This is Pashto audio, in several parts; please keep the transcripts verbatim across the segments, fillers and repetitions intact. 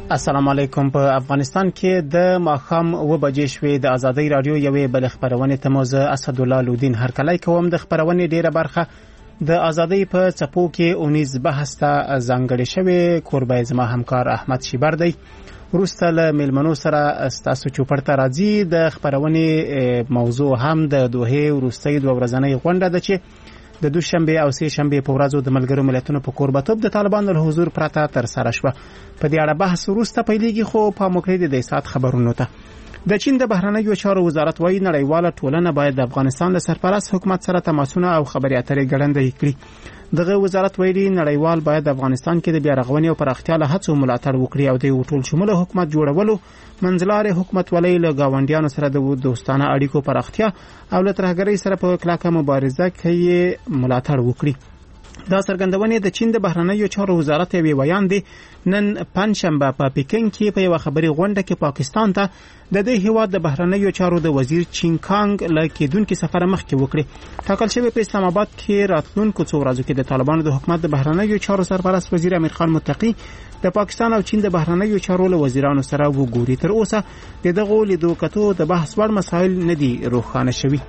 السلام علیکم. په افغانستان کې د ماښام و بجې شوې د ازادۍ رادیو یوې بل خبرونې ته موزه اسدالله لودین هرکلی کوم. د خبرونې ډیره برخه د ازادۍ په څپو کې اونیز بحث ته ځانګړې شوې. کوربه زما همکار احمد شیبر دی. وروسته له میلمنو سره ستاسو چوپړ ته راځي. د خبرونې موضوع هم د دوحې وروستۍ دوه ورځنۍ غونډه ده چې د دوشنبه او سه شنبه په ورځو د ملګرو ملتونو په کوربتوب د طالبانو له حضور پرته تر سره شوه. په دې اړه بحث وروسته پیلېږي، خو په موکړې د سات خبرونو ته. د چین د بهرنیو چارو وزارت وايي نړیواله ټولنه باید د افغانستان له سرپرست حکومت سره تماسونه او خبرې اترې ګړندۍ کړي. دغه وزارت ویلي نړیوال باید د افغانستان کې د بیا رغونې او پراختیا له هڅو ملاتړ وکړي او د ټول شموله حکومت جوړولو، منځلارې حکومت ولې له گاونډیانو سره د دوستانه اړیکو پراختیا او له ترهګرۍ سره په کلکه مبارزه کې ملاتړ وکړي. دا څرګندونه د چین د بهرنیو چارو وزارت یوه بیان دی. نن پنځشنبه په پکین کې په یو خبري غونډه کې پاکستان ته د دې هیواد د بهرنیو چارو د وزیر چین کانګ له کېدونکو سفر مخکې وکړي. ټاکل شوی په اسلام آباد کې راتلونکو څو ورځو کې د طالبانو د حکومت د بهرنیو چارو سرپرست وزیر امیر خان متقی د پاکستان او چین د بهرنیو چارو له وزیرانو سره وګوري. تر اوسه د دغه لیدو کتو د بحث وړ مسایل نه دي روښانه شوي.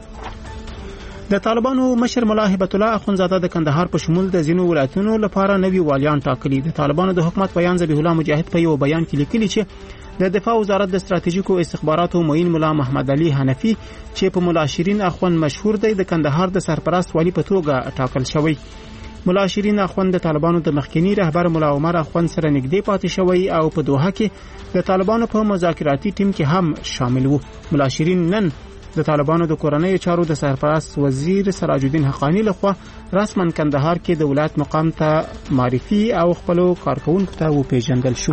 د طالبانو مشر ملا هبت الله اخونزاده د کندهار په شمول د ځینو ولایتونو لپاره نوي والیان ټاکلي. د طالبانو د حکومت بیان ذبیح الله مجاهد په یو بیان کې لیکلي چې د دفاع وزارت د ستراتیژیکو استخباراتو معین ملا محمد علي حنفي چې په ملا شیرین اخوند مشهور دی د کندهار د سرپرست والی په توګه ټاکل شوی. ملا شیرین اخوند د طالبانو د مخکنی رهبر ملا عمر اخوند سره نږدې پاتې شوی او په دوحه کې د طالبانو په مذاکراتي ټیم کې هم شامل وو. ملا شیرین نن د طالبانو د کورنۍ چارو د سرپرست وزیر سراج الدین حقانی لخوا رسما کندهار کې د ولایت مقام ته معرفي او خپل کارکونکو ته وپیژندل شو.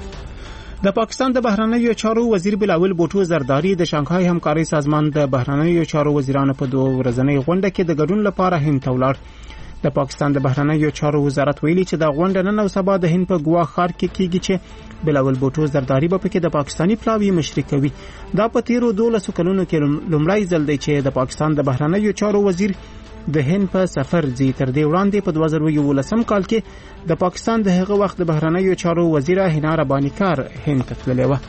د پاکستان د بهرنیو چارو وزیر بلاول بوټو زرداری د شانګهای همکاري سازمان د بهرنیو چارو وزیرانو په دوه ورځنۍ غونډه کې د ګډون لپاره هند ته ولاړ. د پاکستان د بهرنیو چارو وزارت ویلي چې د غونډه نن او سبا د هند په ګوا ښار کې کیږي چې بلاول بوټو زرداری به پکې د پاکستانی پلاوی مشري کوي. دا په تیرو دولسو کلونو کې لومړی ځل دی چې د پاکستان د بهرنیو چارو وزیر د هند په سفر ځي. تر دې وړاندې په دوه زره یولسم کال کې د پاکستان د هغه وخت د بهرنیو چارو وزیره هینا ربانی کار هند ته تللی و.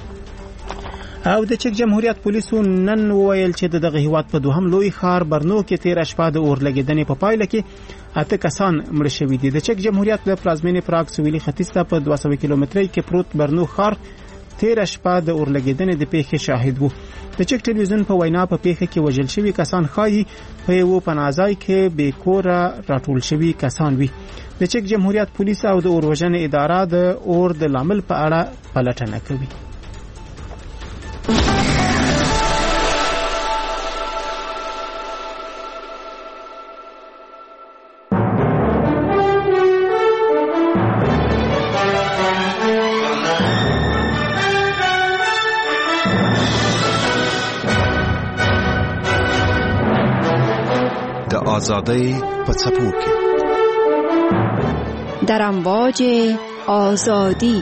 او د چک جمهوریت پولیسو نن وویل چې دغه هیواد په دوهم لوی ښار برنو کې تیر شپه د اورلګیدنې په پایله کې اته کسان مړ شوي دي. د چک جمهوریت د پلازمینې پراګ سویلي ختیځ ته په دوه سوه کیلومترۍ کې پروت برنو ښار تیر شپه د اورلګیدنې د پیښې شاهد وو. د چک ټلویزیون په وینا په پیښه کې وژل شوي کسان ښایي په یو پناهځای کې بې کوره راټول شوي کسان وي. د چک جمهوریت پولیس او د اوروژنې اداره د اور د لامل په اړه پلټنه کوي. آزادی په څپو کې در امواج آزادی.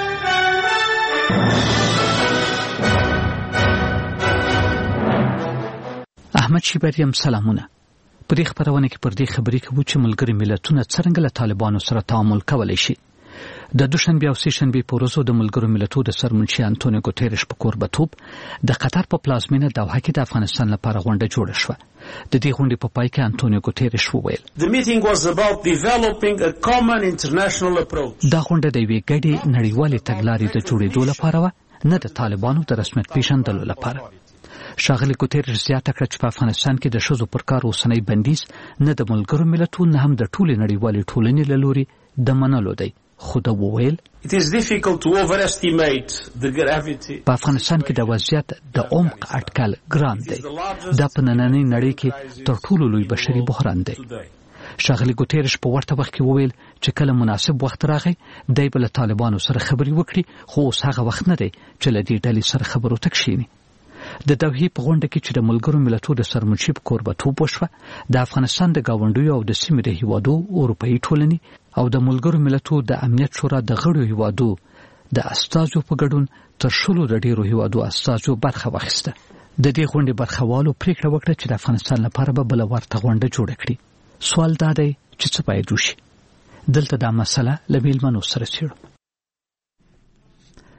احمد شیبریم سلامونه. په دې خبرونه کې پر دې خبرې کوو چې ملګری ملتونه څنګه له طالبانو سره تعامل کولی شي. د دوشنبه او سه شنبه په ورځو د ملګرو ملتونو د سرمنشي انټونیو ګوتيريش په کوربتوب د قطر په پلازمینه دوحه کې د افغانستان لپاره غونډه جوړه شوه. د دې غونډې په پای کې انټونیو ګوتيريش وویل The meeting was about developing a common international approach. دا غونډه د یوې ګډې نړیوالې تګلارې د جوړېدو لپاره و، نه د طالبانو د رسمیت پیژندلو لپاره. ښاغلي ګوتيريش زیاته کړه چې په افغانستان کې د ښځو پر کار اوسنی بندیز نه د ملګرو ملتونو نه هم د ټولې نړیوالې ټولنې له لوري د منلو دی. خو دا وویل It is difficult to overestimate the gravity. په افغانستان کې د وضعیت د عمق اټکل ګران دی. دا په نننۍ نړۍ کې تر ټولو لوی بشري بحران دی. ښاغلي ګوتيريش په ورته وخت کې وویل چې کله مناسب وخت راغی دی به له طالبانو سره خبرې وکړي، خو اوس هغه وخت نه دی چې له دې ډلې سره خبرو ته کښیني. د دوحې په غونډه کې چې د ملګرو ملتونو د سرمنشي په کوربتوب وشوه، د افغانستان د ګاونډیو او د سیمې د هیوادو اروپایي ټولنې او د ملګرو ملتونو د امنیت شورا د غړو هیوادو د استازو په ګډون تر شلو د ډیرو هیوادو استازو برخه واخیسته. د دې غونډې برخوالو پریکړه وکړه چې د افغانستان لپاره به بل ورته غونډه جوړه کړي. سوال دا دی چې څه باید وشي. دلته دا مسله له میلمنو سره څېړو.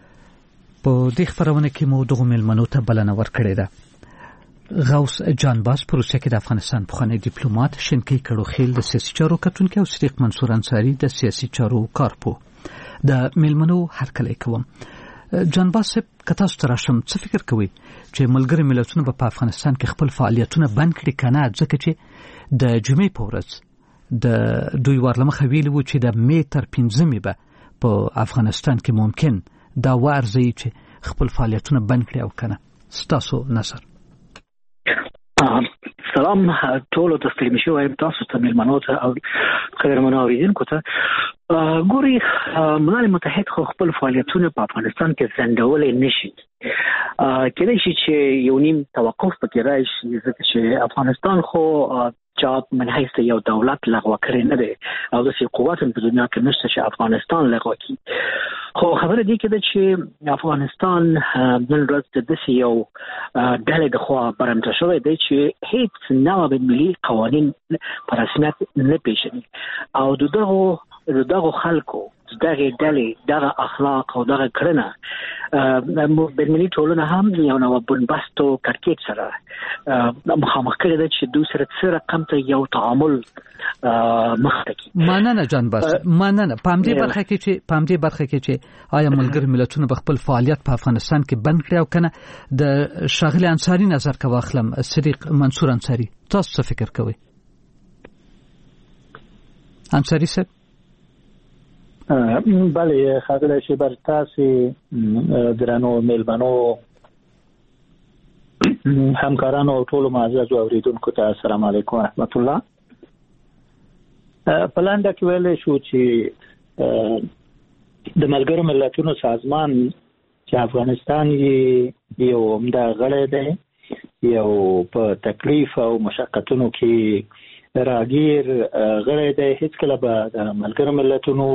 په دې خبرونه کې مو دغه ملمنو ته بلنه ورکړې ده. غوث جان باز په روسیه کې د افغانستان پخوانی ډیپلوماټ، شینکی کړوخیل د سیاسي چارو کتونکي او صدیق منصور انصاری د سیاسي چارو کارپو. د ملمنو هرکلی کوم. جان باز کتا ستراشم څه فکر کوي چې ملګری ملتونه په افغانستان کې خپل فعالیتونه بند کړي کنه، ځکه چې د جمعې په ورځ د دوی ورلمخه ویلي وو چې د می تر پنځمې به په افغانستان کې ممکن دا ورځي چې خپل فعالیتونه بند کړي او کنه. ستاسو نظر؟ سلام ټول د ستړي شو وایم تاسو ته ملمنو ته او قدرمنو اوریدونکو ته. ګوري ملل متحد خو خپل فعالیتونه په افغانستان کې ځنډولای نشي. کله چې یو نیم توقف پکې راشي ځکه چې افغانستان خو چا من حیث یو دولت لغوه کړی نه دی او د سي قوت په دنیا کې نشته چې افغانستان لغوه کړي. خو خبره دې کې ده چې افغانستان نن ورځ د داسې یو ډلې د خوا برمته شوی دی چې هیڅ نوع ملي قوانین په رسمیت نه پیژني او دغه دغه خلکو دغه ډلې دغه اخلاق او دغه کړنه بینالمللي ټولنه هم یو نوع بنبست او کړکېچ سره مخامخ کړی ده چې دوی سره څه رقم ته یو تعامل مخ ته کړي. مننه جان باز، مننه. په همدې برخه کې چې په همدې برخه کې چې آیا ملګری ملتونه به خپل فعالیت په افغانستان کې بند کړي او کنه، د شاغلی انصاری نظر کا واخلم. صدیق منصور انصاری، تاسو څه فکر کوئ؟ انصاری صاحب. بله خاطر شبر تاسو درنو ملمنو همکارانو او ټول معزز اوریدونکو ته السلام علیکم ورحمت الله. پلاندا کې ویل شو چې د ملګرو ملتونو سازمان چې افغانستان یو عمده غړی دی، یو په تکلیف او مشقتونو کې راګیر غړی دی، هیڅ کله به د ملګرو ملتونو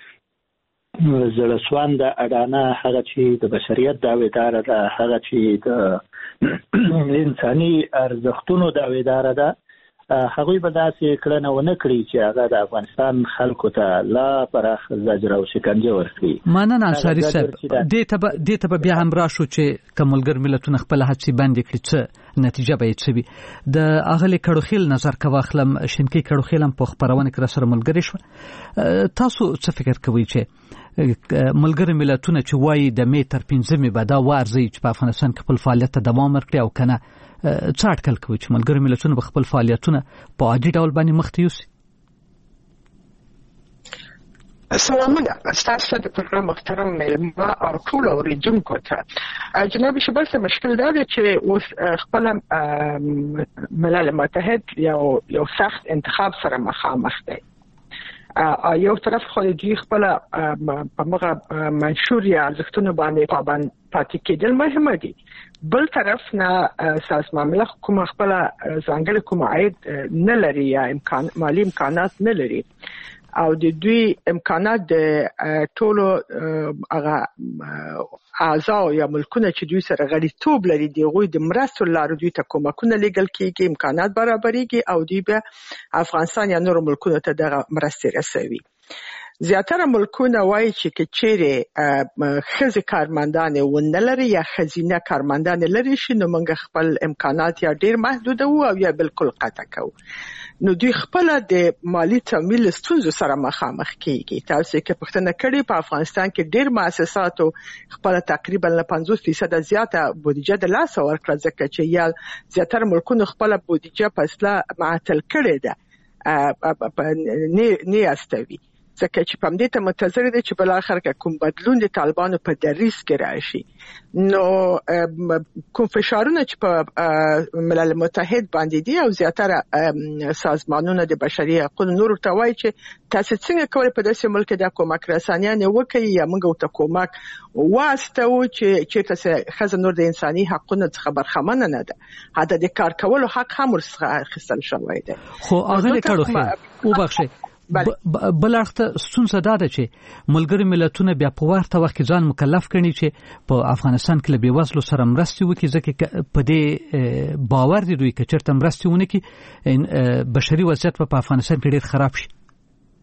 زړسوان د اډانه هغه چې د بشریت داویدار ده، هغه چې د انساني ارزښتونو داویدار ده، هغوی به داسې کړنه ونه کړي چې هغه د افغانستان خلکو ته لا پراخ زجر او شکنجه ورکړي. مننه انصاری صاحب. دې ته به بیا هم راشو چې که ملګر ملتونه خپل هڅې بندې کړي څه نتیجه به یې څه وي. د اغلې کړوخیل نظر که واخلم، شینکی کړوخیل هم په خپرونه کې راسره ملګری شو. تاسو څه فکر کوئ چې ملګری ملتونه چې وایي د می تر پنځمې به دا ورځي چې په افغانستان کې خپل فعالیت ته دوام ورکړي او کنه، څه اټکل کوي چې ملګری ملتونه به خپل فعالیتونه په عادي ډول باندې مخ ته یوسي؟ سلامونه ستاسو د پروګرام محترم ملما او ټول اوریدونکو ته. جناب شبل څه مشکل دا دی چې اوس خپل ملل متحد یو یو سخت انتخاب سره مخامخ دی. یو طرف خو دوی خپل په مغه منشور یا ارزښتونه باندې پابند پاتې کېدل مهمه دي، بل طرف نه سازمان ملل کوم خپل ځانګړي کوم عاید نه لري یا امکان مالی امکانات نه لري او د دوی امکانات د ټولو هغه اعضاء یا ملکونه چې دوی سره غړیتوب لري دی غوی د مرستو لارو دوی ته کومکونه لګل کیږي، امکانات برابرېږي او دوی به افغانستان یا نور ملکونو ته دغه مرستې رسوي. زیاتره ملکونه وایي چې کچېره ښځې کارمندانې ونه لري یا ښځینه کارمندانې لري شي نو موږ خپل امکانات یا ډېر محدوده وو او یا بالکل قطع کوو. نو دوی خپل د مالی تمویل ستونزو سره مخامخ کیږي. تاسو کې پوښتنه کړې په افغانستان کې ډېر مؤسساتو خپل تقریبا له پنځوس فیصد زیاته بودیجه د لاس ورکړه ځکه چې یا زیاتره ملکونو خپل بودیجه په اصله معطل کړې ده نه استوي ځکه چې په دې ته منتظر دي چې بل اخر کې کوم بدلون د طالبانو په دریس کې راشي. نو کوم فشارونه چې په ملل متحد باندې دي او زیاتره سازمانونه د بشري حقوقو نور ته وایي چې تاسو څنګه کولای په داسې ملک د کومک رسانیانه وکړي یا موږ ته کومک واسطه و چې چې تاسو خزه نور د انساني حقوقو څخه برخمنه نه ده، حتی د کار کولو حق هم ورڅخه اخیستل شوی دی. خو هغه کړو او بخښه بل اړخ ستونزه دا ده چې ملګری ملتونه بیا په ورته وخت کې ځان مکلف کړي چې په افغانستان کې له بېوزلو سره مرستې وکړي ځکه په دې باور دي دوی که چېرته مرستې ونه کړي بشري وضعیت په افغانستان کې ډېر خراب شي.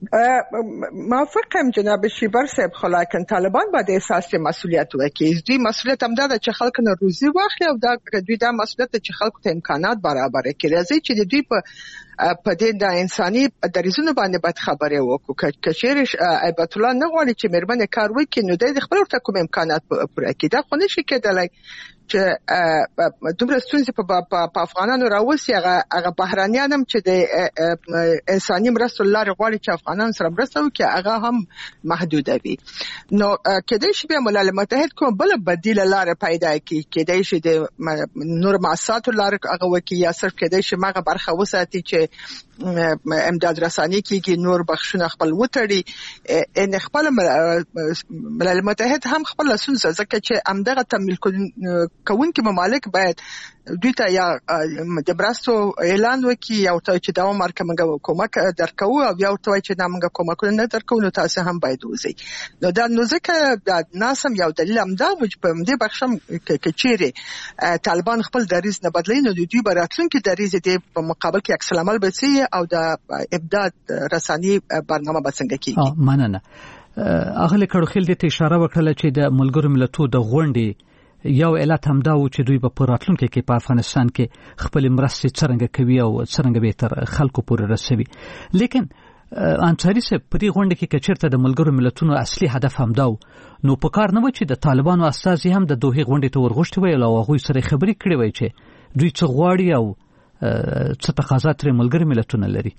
موافقم جناب شیبر صاحب، خو لکن طالبان باید احساس مسئولیت وکړي. دوی مسئولیت هم ده چې خلک نه روزي واخلي او دا دوی دا مسئولیت چې خلکو ته امکانات برابر کړي. راځي چې دوی په په دې د انساني دریزونو باندې باید خبرې وکړو. کچېر ایبت الله نه غواړي چې مېرمنې کار وکړي نو د خپل ورته کوم امکانات پوره کړي. دا خو نشي کېدلی چې دومره ستونزې په افغانانو راوځي. هغه هغه بهرانیان هم چې د انساني مرستو لارې غواړي چې افغانان سره مرسته وکړي هغه هم محدوده وي. نو کېدای شي بیا ملل متحد کوم بل بدیله لارې پیدا کړي. کېدای شي د نور مؤسساتو لارې هغه وکړي یا صرف کېدای شي هغه برخه وساتي چې امداد رساني کېږي، نور بخښونه خپل وتړي. ان خپل ملل متحد هم خپل ستونزه ځکه چې همدغه تمویل کوونکي ممالک باید دوی ته یا د مرستو اعلان وکړي یا ورته چې دا عمر کومه کومک درکوو او یا ورته چې دا موږ کومکونه نه درکوو نو تاسو هم باید وځئ. نو دا نو ځکه دا ناسم یو دلیل هم دا چې په دې بخشم کې چیرې طالبان خپل دریز نه بدلوي نو دوی به راتلونکي دریز دې په مقابل کې عکس العمل بسي او د امداد رساني برنامه به څنګه کیږي. مننه. اغلی کړوخیل دې ته اشاره وکړه چې د ملګرو ملتونو د غونډې یو علت هم دا و چې دوی په راتلونکي کې په افغانستان کې خپل مرستې څرنګه کوي او څرنګه به تر خلکو پورې رسوي. لیکن انصاری صاحب په دې غونډه کې کچېرته د ملګرو ملتونو اصلي هدف هم دا نو په کار نه و چې د طالبانو استازي هم د دوه غونډې ته ورغښتي وي او هغه سره خبرې کړې وي چې دوی څه غواړي او څه تقاضا تر ملګرو ملتونو لري.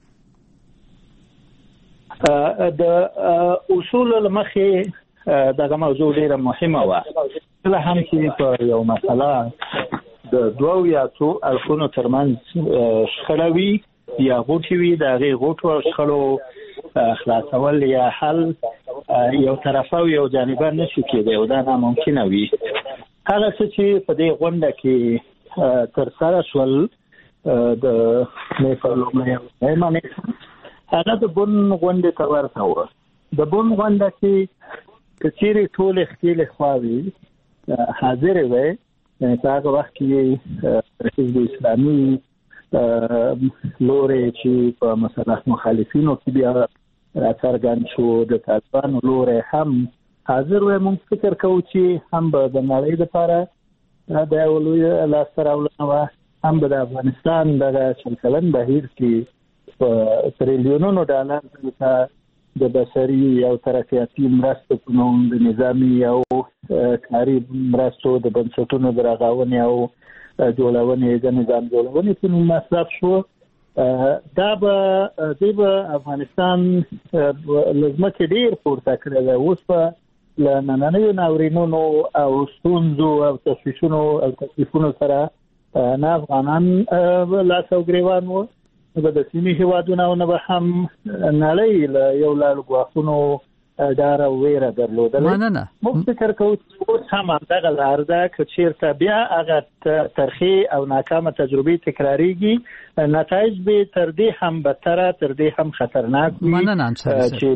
د اصول لمخې دغه موضوع ډیره مهمه و. کله هم چې په یو مسله د دوه یا څو اړخونو ترمنځ شخړه وي یا غوټې وي د هغې غوټو او شخړو خلاصول یا حل یو طرفه او یو جانبه نشي کېدی او دا ناممکنه وي. هغه څه چې په دې غونډه کې ترسره شول د نیپال لومړی هغه د بن غونډې ته ورته وه. د بن غونډه کې که چیرې ټولې ښکېلې خواوې حاضرې وې په هغه وخت کې حزب اسلامي لوري چې په مثلا مخالفینو کې بیا راڅرګند شو، د طالبانو لوري هم حاضر وې. موږ فکر کوو چې هم به د نړۍ لپاره د یو لوی لاسته راوړنه وه، هم به د افغانستان دغه چلکلن بهیر کې په تریلیونونو ډالر ته د بشري او ترقیاتي مرستو په نوم د نظامي او کاري مرستو د بنسټونو د رغاونې او جوړونې د نظام جوړونې په نوم مصرف شو. دا به دې به افغانستان لزمکې ډېر پورته کړی دی. اوس په له نننیو ناورینونو او ستونزو او تشویشونو او تکلیفونو سره نه افغانان لاس او ګریوان وو، به د سیمې هیوادونه او نه به هم نړۍ له یو لاړ ګواښونو ډار او ویره درلودله. موږ فکر کوو چې اوس هم همدغه لار ده. که چېرته بیا هغه ترخې او ناکامه تجربې تکراریږي نتایج به تر دې هم بدتره، تر دې هم خطرناک وي. چې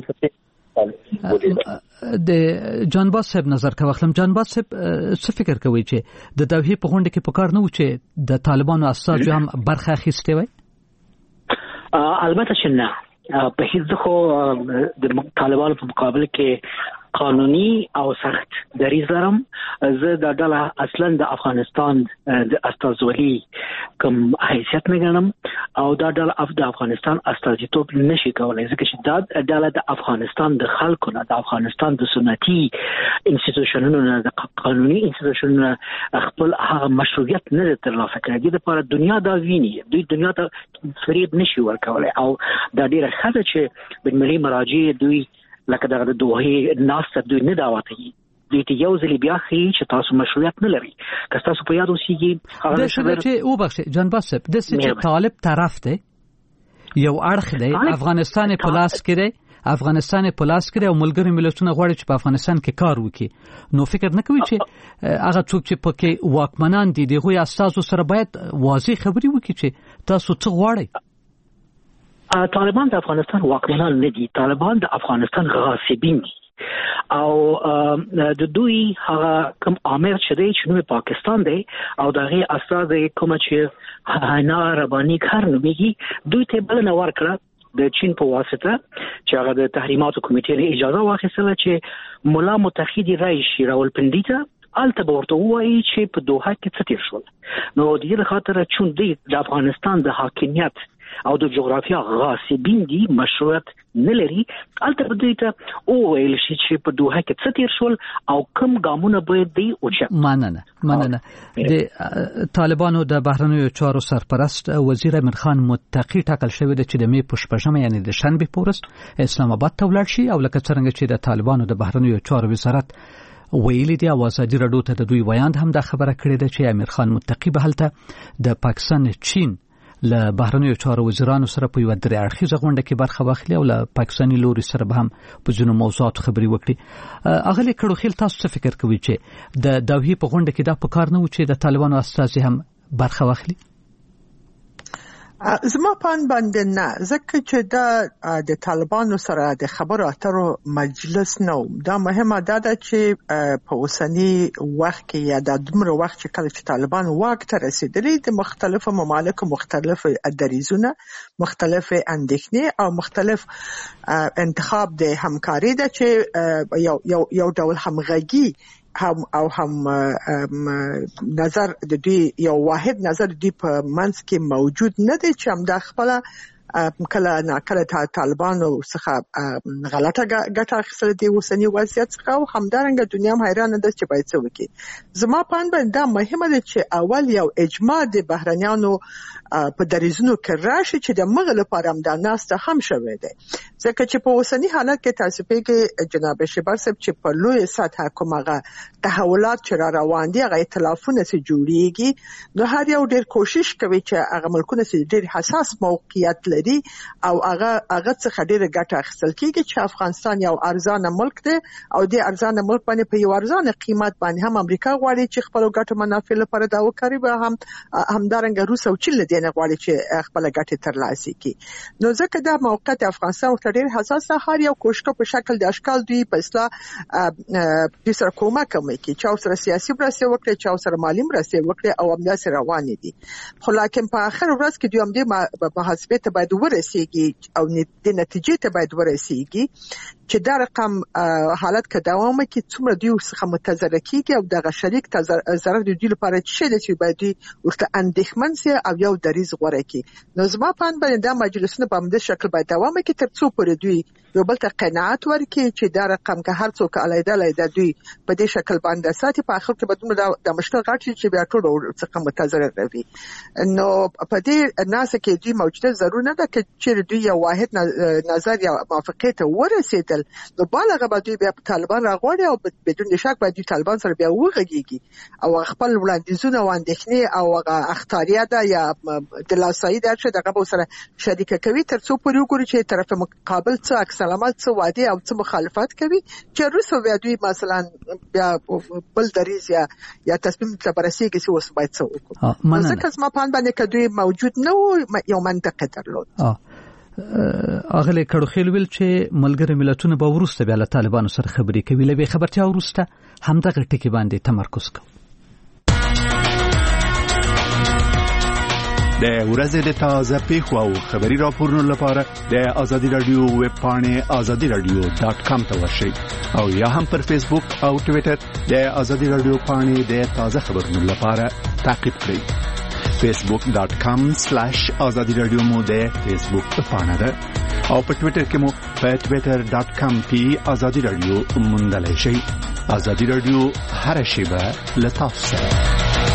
د جانباز صاحب نظر کا واخلم. جانباز صاحب څه فکر کوي چې د دوحې په غونډه کې پکار نه و چې د طالبانو استازو هم برخه اخیستې وي؟ البته چې نه، په هیڅ خو د طالبانو په مقابل کې قانوني او سخت دریځ لرم. زه دا ډله اصلا د افغانستان د استازولي کوم حیثیت نه ګڼم او دا ډله د افغانستان استازیتوب نشي کولای ځکه چې دا ډله د افغانستان د خلکو نه، د افغانستان د سنتي انسټیټیوشنونو نه، د قانوني انسټیټیوشنونو خپل هغه مشروعیت نه ترلاسه کړي. د لپاره دنیا دا ویني، دوی دنیا ته فریب نشي ورکولای او دا ډیره ښه چې بین المللي مراجع دوی لکه دغه د دوه ناس دوی نه دعوت کوي. دوی ته یو ځل بیا خي چې تاسو مشروعیت نه لري. که تاسو په یاد اوسئ هغه چې او بخښه جانباز صاحب د چې طالب طرف ته یو اړخ دی، افغانستان په لاس کې دی، افغانستان په لاس کې او ملګری ملتونه غواړي چې په افغانستان کې کار وکړي. نو فکر نه کوي چې هغه څوک چې پکې واکمنان دي دغه اساسو سره باید واضح خبري وکړي چې تاسو څه غواړئ؟ طالبان د افغانستان واکمنان نه دي، طالبان د افغانستان غاصبین دي او د دوی هغه کوم امر چې دی چې نو پاکستان دی او دغه استاد کوم چې حنا ربانی کار نوميږي دوی ته بل نه ورکړه د چین په واسطه چې هغه د تحریماتو کمیټې نه اجازه واخیستله چې مولا متحد رئیس راولپنډي ته الته ورته وایي چې په دوحه کې څه تیر شول. نو د دې خاطر چون د افغانستان د حاکمیت او د جغرافیا غاصبین دي مشروعیت نه لري، الته په دې ته او ویل شي چې په دوحه کې څه تیر شول او کوم ګامونه باید دی اوچه. مننه مننه. د طالبانو د بهرنیو چارو سرپرست وزیر امیر خان متقی ټاکل شوی دی چې د می په شپږمه یعنی د شنبه په ورځ اسلام آباد ته ولاړ شي، او لکه څنګه چې د طالبانو د بهرنیو چارو وزارت ویلي دی او ازادي راډیو ته د دوی ویاند هم د خبره کړې ده چې امیر خان متقی به هلته د پاکستان چین له بهرنیو چارو وزیرانو سره په یو درې اړخیزه غونډه کې برخه واخلي او له پاکستاني لوري سره به هم په ځینو موضوعاتو خبرې وکړي. اغلی کړوخیل تاسو څه فکر کوئ چې د دوحې په غونډه کې دا په کار نه و چې د طالبانو استازي هم برخه واخلي؟ زما پان باندې نه، ځکه چې دا د طالبانو سره د خبرو اترو مجلس نه و. دا مهمه ده چې په اوسنی وخت کې یا د دومره وخت چې کله چې طالبان واک ته رسیدلي د مختلفو ممالکو مختلف دریځونه، مختلف اندېښنې او مختلف انتخاب د همکاري ده چې یو یو یو ډول همغږي هم او هم نظر د دوی یو واحد نظر دوی په منځ کې موجود نه دی چې هم د خپل کله نه کله طالبانو څخه غلطه ګټه اخیستل دي اوسنی وضعیت څخه، او همدارنګه دنیا هم حیرانه ده چې باید څه وکړي. زما په اند دا مهمه ده چې اول یو اجماع د بهرنیانو په دریځونو کې راشي چې د مغل لپاره هم دا ناسته هم شوی دی، ځکه چې په اوسنی حالت کې تاسو پیګه جناب شبر صاحب چې په لوی سطح کومه تحولات چې را روان دي هغه ائتلافونه سي جوړیږي، نو هر یو ډیر کوشش کوي چې هغه ملکونه سي ډیر حساس موقعیت لري او هغه هغه څخه ډیره ګټه اخیستل کیږي چې افغانستان یو ارزانه ملک دی او د ارزانه ملک باندې په یو ارزانه قیمت باندې هم امریکا غواړي چې خپل ګټه منافع لپاره دا وکړي، به هم همدارنګه روس او چین له دې نه غواړي چې خپل ګټه ترلاسه کړي. نو ځکه دا موقعیت افغانستان ورته ډیر حساس ده، هر یو کوشش په شکل د اشکال دوی په اصلاح د سره کومک کوي چې او سره سیاسي مرسته وکړي، چې او سره مالی مرسته وکړي او همداسې روان دي. خو لکه په اخر ورځ کې دوی هم د محاسبې ته باید ورسیږي او د نتیجې ته باید ورسیږي چې دا رقم حالت که دوام وکړي څومره دوی څخه متضرر کیږي او دغه شریک ضرر د دوی لپاره څه دی چې باید دوی ورته اندېښمن سي او یو دریځ غوره کړي. نو زما په اند باندې دا مجلسونه په همدې شکل باید دوام وکړي تر څو پورې دوی یو بل ته قناعت ورکړي چې دا رقم که هر څوک علیحده علیحده دوی په دې شکل باندې ساتي، په اخر کې به دومره د مشکل غټ شي چې بیا ټول څخه متضرر وي. نو په دې ناسه کې دوی موجوده ضرور نه ده چې دوی یو واحد نظر یا موافقه ته ورسېدل، نو بالغه به دوی بیا طالبان راغواړي او بدون شک به دوی طالبان سره بیا وغږیږي او خپل وړاندیزونه او اندېښنې او هغه اختیاریات یا د لاسایي در څه دغه به سره شریکه کوي تر څو پورې وګوري چې طرف مقابل څه عکس العمل څه وعده او څه مخالفت کوي چې روس بیا دوی مثلا بیا بل دریځ یا یا تصمیم ته برسېږي چې اوس باید څه وکړو. ځکه زما په اند باندې که دوی موجود نه و یو منطقه درلود. اغلی کړوخیل ویل چې ملګری ملتونه به وروسته بیا له طالبانو سره خبرې کوي، له بې خبرتیا وروسته همدغه ټکي باندې تمرکز کوي. د ورځې د تازه پیښو او خبري راپورونو لپاره د آزادي رادیو ویب پاڼې آزادي رادیو ډاټ کام ته ورشئ او یا هم پر فیسبوک او ټویټر د آزادي رادیو پاڼې د تازه خبرونو لپاره تعقیب کړئ. فیسبوک ډاټ کام سلیش آزادي رادیو مو د فیسبوک پاڼه ده او په ټویټر کې مو په ټویټر ډاټ کام کې آزادي رادیو موندلای شئ. آزادي رادیو هر شیبه له تاسو سره.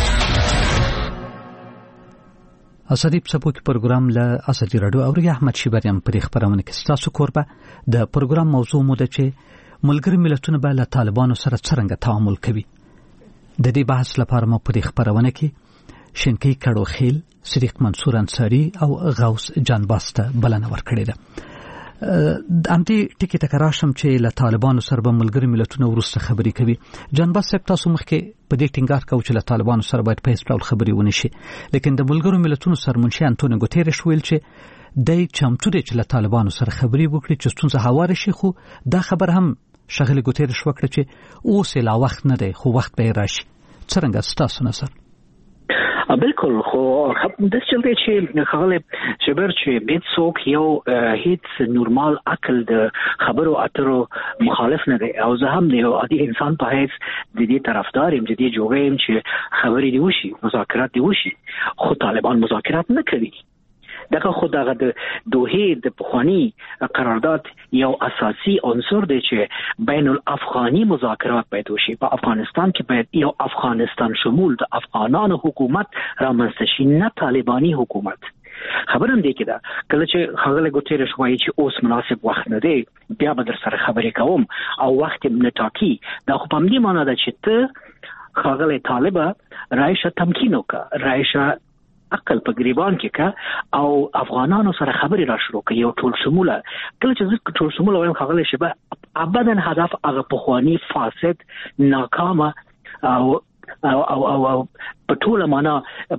اسدی په سپوږ پروګرام له اسدی رادیو او احمد شیبریم په خبرونه کې تاسو کوربه د پروګرام موضوع مو ده چې ملګری ملتونه به له طالبانو سره څنګه تعامل کوي. د دې بحث لپاره مو په خبرونه کې شینکی کړوخیل، صدیق منصور انصاری او غوث جانباسته بلنه ورکړې ده. امدې ټکی تکراشم چې له طالبانو سره به ملګری ملتونه ورسته خبرې کوي. جانباس صاحب تاسو مخکې په دې ټینګار کوي چې له طالبانو سره باید په هیڅ ډول خبرې ونه شي، لیکن د ملګرو ملتونو سرمنشي انټونیو ګوتيريش ویل چې د چمتو دی چې له طالبانو سره خبرې وکړي چې ستونزه هواره شي، خو دا خبر هم شغله ګوتيريش وکړه چې اوس لا وخت نه دی خو وخت به راشي. څنګه ستاسو نظر؟ بالکل خو د څه چې خغله شبر چې بیت څوک یو هیڅ نورمال عقل د خبرو اترو مخالف نه دی او زه هم یو عادي انسان په هیڅ د دې طرفدار يم چې دې جوړم چې خبرې دی وشي مذاکرات دی وشي خو طالبان مذاکرات نه کوي دغه خدای د دوه د پخوانی قرارداد یو اساسي عنصر دی چې بین الافغاني مذاکرات باید وشي په افغانستان کې باید یو افغانستان شمول د افغانانو حکومت رامنځته شي نه طالباني حکومت خبرم دی کده کله چې خغله ګوتریش وایي چې اوس مناسب وخت نه دی بیا به در سره خبرې کوم او وخت نه ټاکي دا خو په دې معنی ده چې ته خغله طالبه رایشه تمکین وکړه رایشه عقل په غریبان کې کا او افغانانو سره خبرې را شروع کړي او ټول شموله کله چې زه ټول شموله وایم خغله شبه ابدا هدف هغه پخوانی فاسد ناکامه او او او او, او په ټول معنا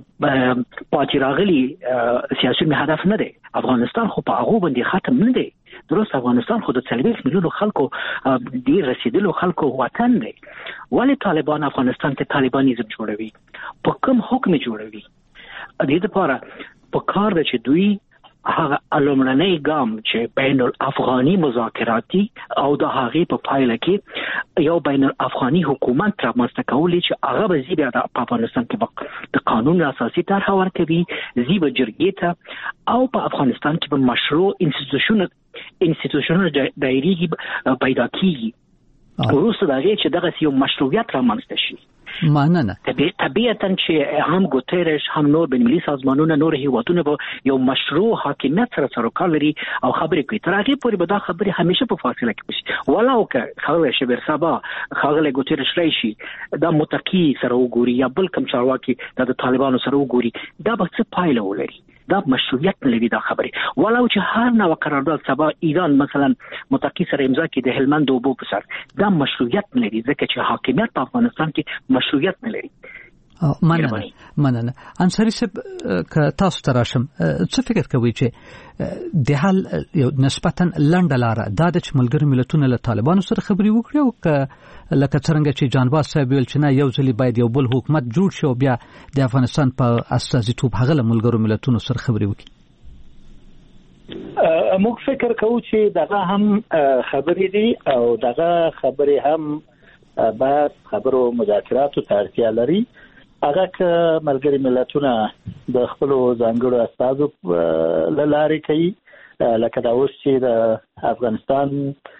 پاتې راغلي سیاسي هدف نه دی افغانستان خو په هغه باندې ختم نه دی درست افغانستان خو د څلوېښت میلیونو خلکو ډیر رسیدلو خلکو وطن دی ولی طالبان افغانستان ته طالبانیزم جوړوي په کوم حکم جوړوي د دې لپاره په کار د چې دوی هغه علمرنۍ ګام چې بین الافغاني مذاکراتي او د هغه په پایله کې یو بین الافغاني حکومت رامنځته کولی چې هغه به زیبه د افغانستان کې د قانون اساسي طرح ورکوي زیبه جرګې ته او په افغانستان کې به مشروع انسټیټیوشن انسټیټیوشن دایري پیدا کیږي وروسته دا چې دغه یو مشروعیت رامنځته شي معنی طبیعتاً چې هم ګوتریش هم نور بین المللي سازمانونه نور هیوادونه به یو مشروع حاکمیت سره سروکار لري او خبرې کوي تر هغه پورې به دا خبرې همیشه په فاصله کې وشي ولاو که خغله شبر سبا خغله ګوتریش راشي دا متقی سره وګوري یا بل کوم چارواکي د طالبانو سره وګوري دا به څه پایله ولري دا مشروعیت لري دا خبرې ولاو چې هر نو قرارداد سبا ایران مثلا متقی سره امضا کړي د هلمند او بو په سر دا مشروعیت لري ځکه چې حاکمیت په افغانستان کې مشروعیت نه لري مننه مننه انصاری صاحب ک تاسو تراشم څه فکر کوي چې د حال یو نسبتا لنډه لار دا د ملګرو ملتونو له طالبانو سره خبري وکړي او ک لکه څنګه چې جانباز صاحب ویل چې نه یو ځلی باید یو بل حکومت جوړ شي او بیا د افغانستان په استازیتوب هغه ملګرو ملتونو سره خبري وکړي موږ فکر کوو چې دغه هم خبرې دي او دغه خبرې هم بعد خبرو مذاکراتو ته اړتیا لري هغه ک ملګری ملتونه د خپل ځانګړو استازو لارې کوي لکه دا اوس چې د افغانستان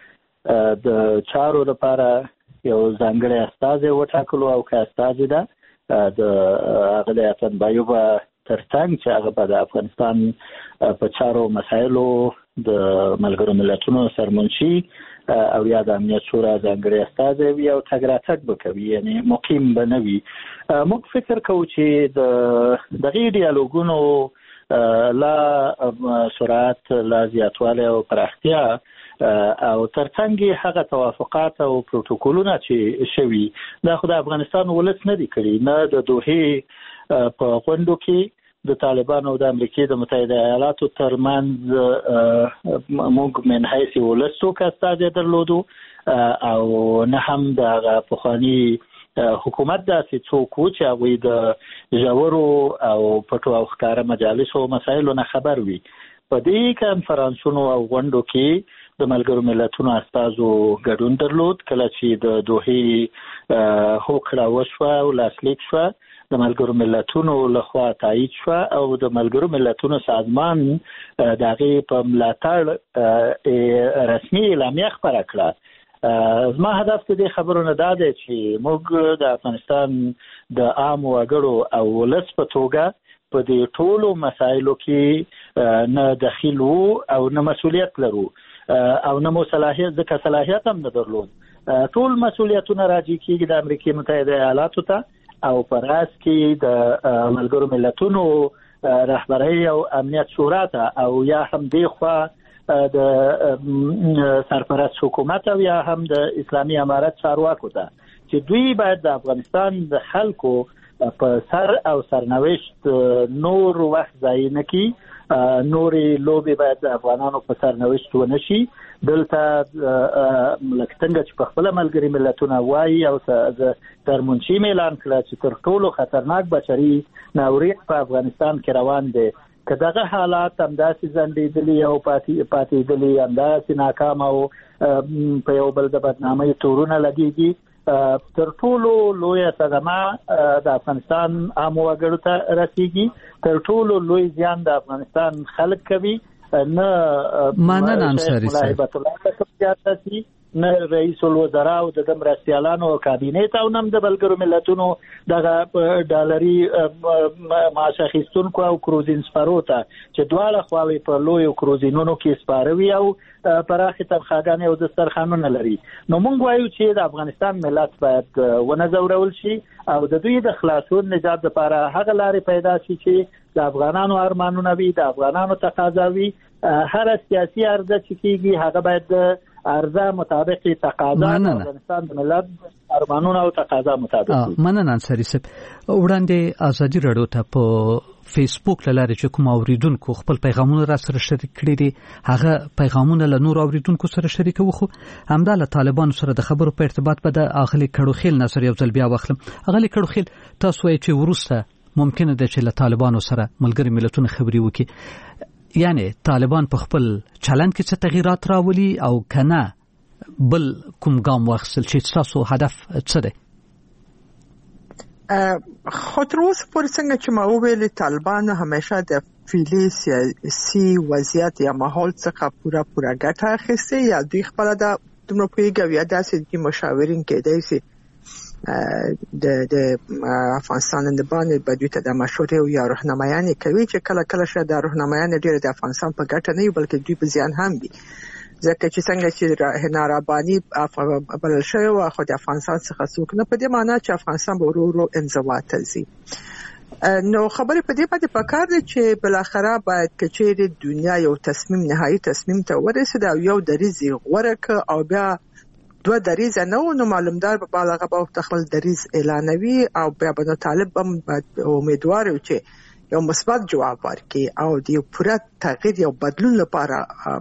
د چارو لپاره یو ځانګړی استاذ وټاکلو او که استاذ ده د هغه اتن بایوبا ترڅنګ چې هغه په افغانستان په چارو مسایلو د ملګرو ملتونو سرمنشي او یا د امنیت شورا ځانګړی استاذ وي او تګ راتګ به کوي یعنی مقیم به نه وي موږ فکر کوو چې د دغه ډیالوګونو لا سرعت لا زیاتوالی او پراختیا او ترڅنګ هغه توافقات او پروتوکولونه چې شوي دا خو د افغانستان ولس نه دي کړي نه د دوه په غونډو کې د طالبانو او د امریکای د متحده ایالاتو ترمنځ موږ من حیث ولس څوک استازي درلودو او نه هم د پخوانی حکومت داسې څوک و چې هغوی د ژورو او پټو او ښکاره مجالسو او مسایلو نه خبر وي په دې کنفرانسونو او غونډو کې د ملګرو ملتونو استازو ګډون درلود کله چې د دوه هوکړه وشوه او لاسلیک شوه د ملګرو ملتونو لخوا تایید شوه او د ملګرو ملتونو سازمان د هغې په ملاتړ رسمي اعلامیه خپره کړه زما هدف د دې خبرو نه دا دی چې موږ د افغانستان د عام وګړو او ولس په توګه په دې ټولو مسایلو کې نه دخیل وو او نه مسؤلیت لرو او نه مو صلاحیت ځکه صلاحیت هم نه درلود ټول مسؤلیتونه راجع کیږي د امریکای متحده ایالاتو ته او په راس کې د ملګرو ملتونو رهبرۍ او امنیت شورا ته او یا هم دی خوا د سرپرست حکومت او یا هم د اسلامي امارت چارواکو ته چې دوی باید د افغانستان د خلکو په سر او سرنوشت نور وخت ځای نه کړي نوري لوبي باید افغانانو په سرنوشت ونشي دلته لکه څنګه چې په خپل ملګری ملتونه وایي او ترمنشي اعلان کړ چې تر ټولو خطرناک بشري ناورین په افغانستان کې روان دی که دغه حالات همداسې ځنډېدلي او پاتې پاتېدلي همداسې ناکام او په یو بل د بدنامۍ تورونه لګېږي تر ټولو لویه صدمه د افغانستان عامو وګړو ته رسېږي تر ټولو لوی زیان د افغانستان خلک کوي نه مننه انصاري صاحب نه رئیس الوزراء او د مرستيالانو او کابینټ او نم د بلګرو ملتونو دغه ډالري معاش اخیستونکو او کروزین سپاروته چې دواړه خواوې په لوی کروزینونو کې سپاروي او پراخه تبخاګانې او دسترخوانونه لري نو موږ وایو چې د افغانستان ملت باید ونځورول شي او د دوی د خلاصون نجات لپاره هغه لارې پیدا شي چې د افغانانو ارمانونه وي د افغانانو تقاضا وي هر سیاسي ارزه چې کیږي هغه باید ارزه مطابق تقاضا د افغانستان د ملت ارمانونه او تقاضا مطابق مننه انصاري صاحب وړاندې ازادي رادیو ته په فیسبوک لاره چې کوم اوریدونکو خپل پیغامونه را سره شریک کړي دي هغه پیغامونه له نور اوریدونکو سره شریک وخو همدا له طالبانو سره د خبرو په ارتباط به د اغلی کړوخیل نظر یو ځل بیا واخلم اغلی کړوخیل تاسو یې چې ورسته ممکنه ده چې له طالبانو سره ملګری ملتونه خبري وکړي یعنی طالبان په خپل چلند کې څه تغیرات راولي او کنه بل کوم ګام واخیستل چې تاسو هدف څه دی خو تر اوسه پورې څنګه چې ما وویل طالبان همیشه د فعلي سیاسي وضعیت یا ماحول څخه پوره پوره ګټه اخیسته یا دوی خپل د دومره پیګو یا داسې د مشاورین کېدای شي د د افغانستان د باندې بدوی ته د مشورې او یا راهنمایي کوي چې کله کله شه د راهنمایي ډیره د افغانستان په ګټه نه وي بلکې دوی په زیان هم وي ځکه چې څنګه چې نارابانی بلل شوی او خو د افغانستان څخه څوک نه په دې معنی چې افغانستان به ورو ورو انزوا ته ځي نو خبرې په دې باندې پکار دي چې بل اخره باید کچېری دنیا یو تصمیم نهایی تصمیم ته ورسېد او یو دریزي غوړک او بیا دوه دریز نه و نو معلومدار به بالغه به خپل دریز اعلانوي او بیا به طالب هم امیدوار و چې یو مثبت جواب ورکړي او د پوره تغییر یو بدلون لپاره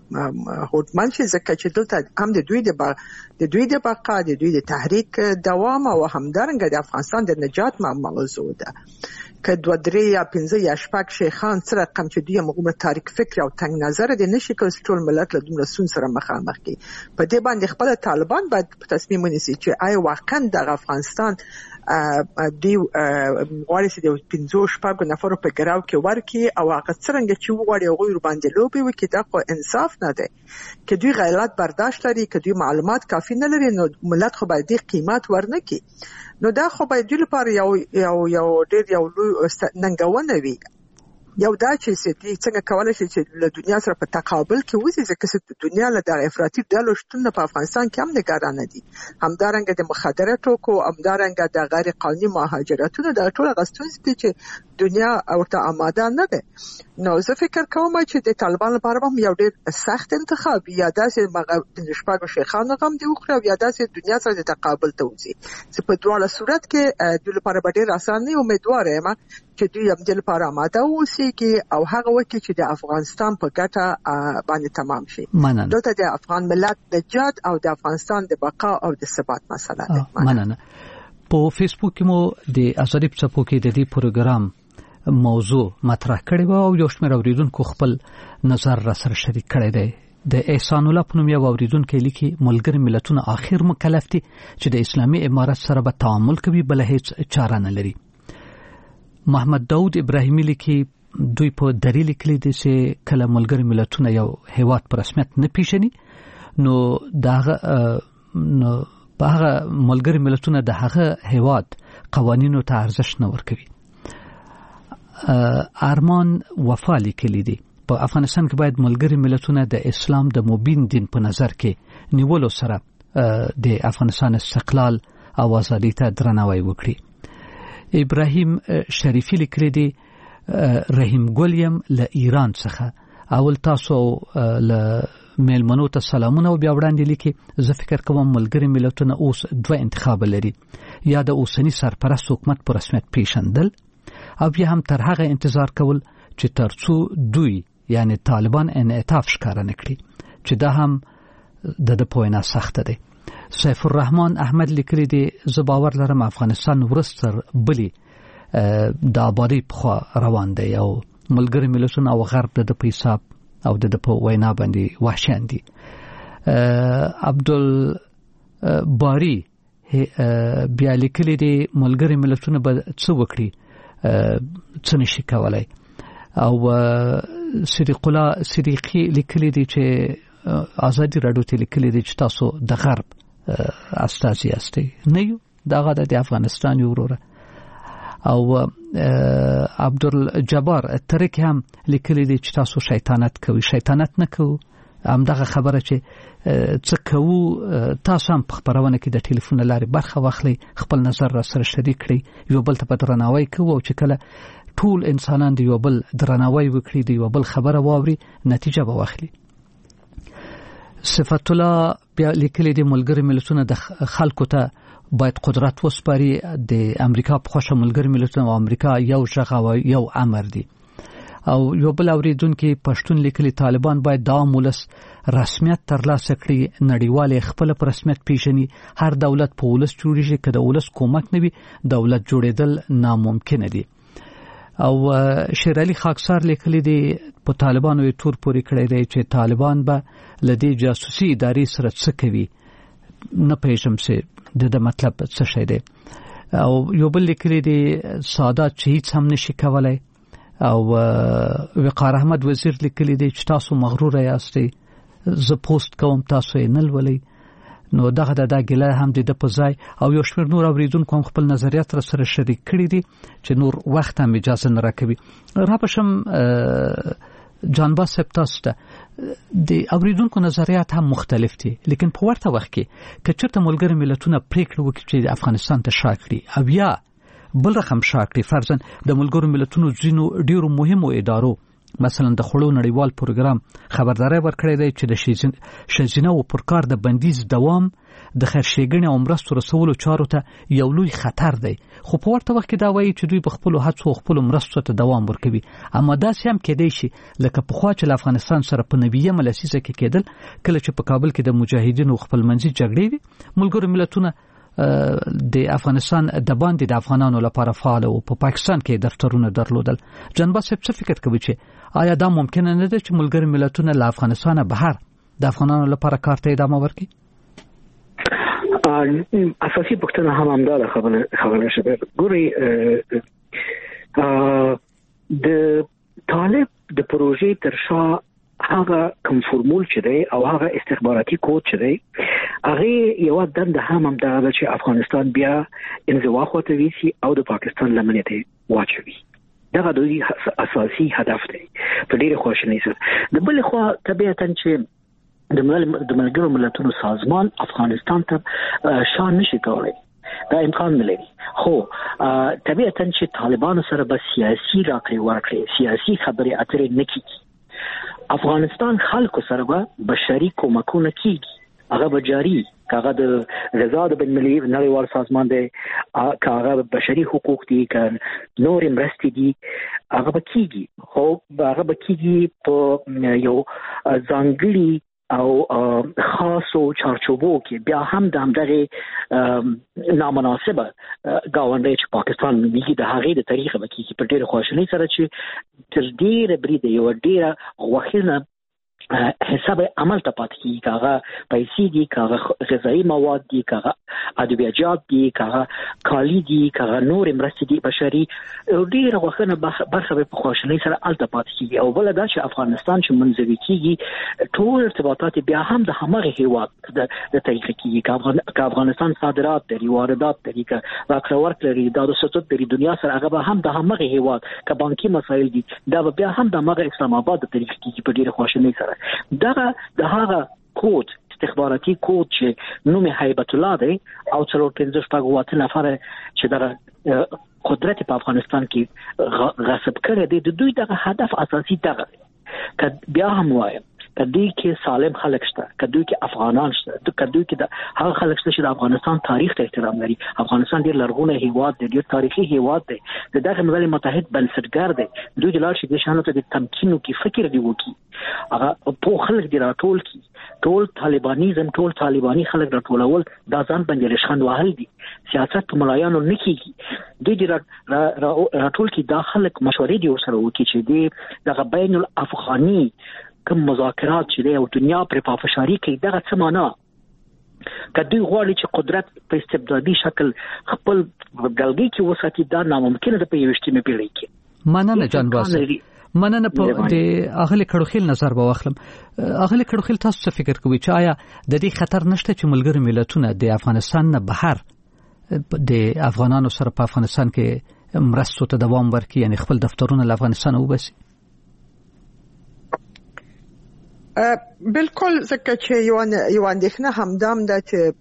هوډمن شي ځکه چې دلته هم د دوی د د دوی د بقا د دوی د تحریک دوام او همدارنګه د افغانستان د نجات موضوع ده که دوه درې یا پنځه یا شپږ شیخان سره رقم چې دوی موږ تاریخ فکر او تنگ نظر دي نشي کولای ټول ملت له دومره سون سره مخامخ کی په دې باندې خپل طالبان باید تصمیم ونیسي چې آیا واقعا د افغانستان دی غواړي چې د پنځه شپږ نفر په ګراو کې ورکی او هغه څنګه چې وغواړي غوړ باندې لوبي وکړي دا خو انصاف نه دی چې دوی غیرت برداشت لري چې دوی معلومات کافي نه لري نو ملت خو باید قیمت ورنکي نو دا خو باید د لپاره یو یو یو ډېر یو ننګونه وي یو دا چې سې څنګه کولای شي چې له دنیا سره په تقابل کې وځي ځکه چې دنیا له د افراطي ډلو شتون په افغانستان کې هم نگرانه دي همدارنګه د مخدراتو کو همدارنګه د غیر قانوني مهاجرتونو د ټول غستونز دي چې دنیا ورته آماده نه ده نو زه فکر کوم چې د طالبان لپاره هم یو ډېر سخت انتخاب یا داسې مغه شپږ شیخانو غم دی خو یا داسې دنیا سره د تقابل ته وځي چې په دواړه صورت کې د لپاره ډېر اسانه نه امیدوار یم چې دوی هم د لپاره آماده اوسي کې او هغه وخت چې د افغانستان په ګټه باندې تمام شي دلته د افغان ملت د نجات او د افغانستان د بقا او د ثبات مسله ده مننه په فیسبوک کې مو د ازادي پڅپو کې د دې پروګرام موضوع مطرح کړی و او یو شمېر اوریدونکو خپل نظر را سره شریک کړی دی د احسان الله په نوم یو اوریدونکو لیکي ملګری ملتونه آخر مکلف دي چې د اسلامي امارت سره به تعامل کوي بل هیڅ چاره نه لري محمد داود ابراهیمی لیکي دوی په دلیل کې دي چې کله ملګری ملتونه یو هیواد په رسمیت نه پیژني نو داغه نو په هغه ملګری ملتونه د هغه هیواد قوانینو ته ارزښت نه ورکوي ارمان وفا لیکلی دی په افغانستان کې باید ملګری ملتونه د اسلام د مبین دین په نظر کې نیولو سره د افغانستان استقلال او ازادي ته درناوی وکړي ابراهیم شریفی لیکلی دی رحیم ګولیم له ایران څخه اول تاسو له میلمنو ته سلامونه او بیا وړاندې لیکي زه فکر کوم ملګری ملتونه اوس دوه انتخاب لري یا د اوسنی سرپرست حکومت په رسمیت پیژندل او بیا هم تر هغه انتظار کول چې ترڅو دوی یعنی طالبان انعطاف ښکاره نکړي چې دا هم د د پوینا سخت دی. سیف الرحمن احمد لیکلی دی زه باور لرم افغانستان ورستر بلی د آبادی په روان دی او ملګری ملتونه او غرب د په حساب او د په وینا باندې وحشیان دي. عبدل باری بیا لیکلی دی ملګری ملتونه به څه وکړي څه نشي کولای او صدیق الله صدیقی لیکلی دی چې آزادی راډیو ته لیکلی دی چې تاسو د غرب استازي یاستئ نه یو دغه د افغانستان یو وروره او عبدالجبار ترک هم لیکلی دی چې تاسو شیطانت کوي شیطانت نه کوو همدغه خبره چې څه کوو تاسو هم په خبرونه کې د ټلیفون لارې برخه واخلئ خپل نظر را سره شریک کړئ یو بل ته په درناوی کوو او چې کله ټول انسانان د یو بل درناوی وکړي د یو بل خبره واوري نتیجه به واخلي. صفت الله بیا لیکلی دی ملګری ملتونه د خلکو ته باید قدرت وسپاري د امریکا په خوښه ملګری ملتونه او امریکا یو ژغ او یو امر دی او یو بل اوریدونکو پښتون لیکلی طالبان باید د ولس رسمیت ترلاسه کړي نړیوال خپل پر رسمیت پیژني هر دولت په ولس جوړیږي کله ولس کومک نوي دولت جوړېدل ناممکن دي. او شیر علي خاکسار لیکلی دی په طالبانو تور پوری کړی دی چې طالبان به لدی جاسوسي ادارې سره څه کوي نه پېژم څه د مطلب څه شي دی. او یو بل لیکلی دی ساده چې هیڅ هم نشي کولای او وقار احمد وزیر لیکلی دی چې تاسو مغرور یاستئ زه پوسټ کوم تاسو یې نه لولئ نو دغه د ګله هم د په ځای او یو شمېر نور اوریدونکو هم خپل نظریات را سره شریک کړي دي چې نور وخت هم اجازه نه راکوي. را پښم جانباز صاحب تاسو ته د اوریدونکو نظریات هم مختلف دي لیکن په ورته وخت کې که چېرته ملګری ملتونه پریکړه وکړي چې افغانستان ته شا کړي او یا بل رقم شا کړي فرضاً د ملګرو ملتونو ځینو ډیرو مهمو ادارو مثلا د خړو نړیوال پروګرام خبرداري ورکړی دی چې د شزینه او پرکار د بندیز دوام د خیرښېګنې او مرستو رسولو چارو ته یو لوی خطر دی خو په ورته وخت کې دا وایي چې دوی په خپل هڅو خپل مرستو ته دوام ورکوي اما داسې هم کېدای شي لکه پخوا چې افغانستان سره په نویمه لسیزه کې کېدل کله چې په کابل کې د مجاهدینو خپل منځي جګړې وي ملګرو ملتونه د افغانستان د باندې د افغانانو لپاره فعال او په پاکستان کې دفترونه درلودل. جنبا صاحب څه فکر کوي چې آیا دا ممکن نه ده چې ملګری ملتونه له افغانستان بهر د افغانانو لپاره کار ته ادامه ورکړي؟ اساسي پوښتنه هم همدا خبره خبره شوه. ګوري د طالب د پروژې تر شا هغه کوم فرمول چې دی او هغه استخباراتي کود چې دی هغه یو دند هم هم دا چې افغانستان بیا انزوا خواته ویسي او د پاکستان لمنې ته واچوي. دا د دوی اساسي هدف دی په ډیره خوشنۍ سره. د بل خوا طبيعتا چې د ملګرو ملتونو سازمان افغانستان ته شان نشي کولای دا امکان نه لري خو طبيعتا چې طالبانو سره به سیاسي راکړي ورکړي سیاسي خبرې اترې نه کیږي. افغانستان خلکو سره به بشري کومکونه کیږي هغه به جاری کاغه د غذا د بین المللي نړیوال سازمان دی کاغه بشري حقوق دي ک نور مرستې دي هغه به کیږي خو هغه به کیږي په یو ځانګړي او خاصو چارچوبو کې بیا هم د همدغه نامناسبه گاونډي چې پاکستان میږي د هغې د تاریخ به کیږي په ډېر خوشحالۍ سره چې تر ډېر برید یو ډېر غوښنه حساب عمل ته پات کی کاغه پیسې دي کاغه غذایی مواد دي کاغه ادویات دي کاغه کالی دي کاغه نور مرستې دي بشري ډیره وخت برخه په خوشحالۍ سره الته پات کی او بل دا چې افغانستان چې منځوي کیږي ټول ارتباطات بیا هم د همغه هیواد د تاریخ کیږي افغانستان صادرات لري واردات لري راکړه ورکړه لري د ستوت د دنیا سره هغه هم د همغه هیواد ک بانکي مسایل دي دا بیا هم د همغه اسلام آباد د تاریخ کیږي په ډیره خوشحالۍ سره. دغه د هغه کود استخباراتي کود چې نوم هیبت الله دی او څلور پنځه شپږ واته نفر چې دغه قدرت په افغانستان کې غصب کړی دی د دوی دغه هدف اساسي دغه دی. که بیا هم وایم کدوې کې سالم خلک شته، کدوې کې افغانان شته، کدوې کې د هغه خلک شته چې د افغانستان تاریخ ته احترام لري. افغانستان ډېر لرغونی هیواد دی، ډېر تاریخي هیواد دی، د دغه ملل متحد بنسټګر دی. دوی د لار شي د شانو ته د تمکینو کې فکر دی وکي، هغه په خلک دی راټول کی، ټول طالبانیزم ټول طالبانی خلک راټولول دا ځان باندې لشخند وهل دي. سیاست په ملایانو نه کیږي. دوی دی راټول کی دا خلک مشورې دی ورسره وکي چې دی دغه بین الافغاني کوم مذاکرات چې دی او دنیا پر پافشاری کوي دغه څه معنا کدی غواړي چې قدرت په استبدادي شکل خپل دلګي کې وساتي، دا ناممکن ده په یوشتمه پیړۍ کې. مننه جان باسه، مننه. په د اغلی کډوخیل نظر به واخلم. اغلی کډوخیل تاسو څه فکر کوئ چې آیا د دې خطر نشته چې ملګری ملتونه د افغانستان نه بهر د افغانانو سره په افغانستان کې مرستو ته دوام ورکړي، یعنی خپل دفترونه له افغانستان وباسي؟ بالکل، ځکه چې یو یو اندېښنه همدام ده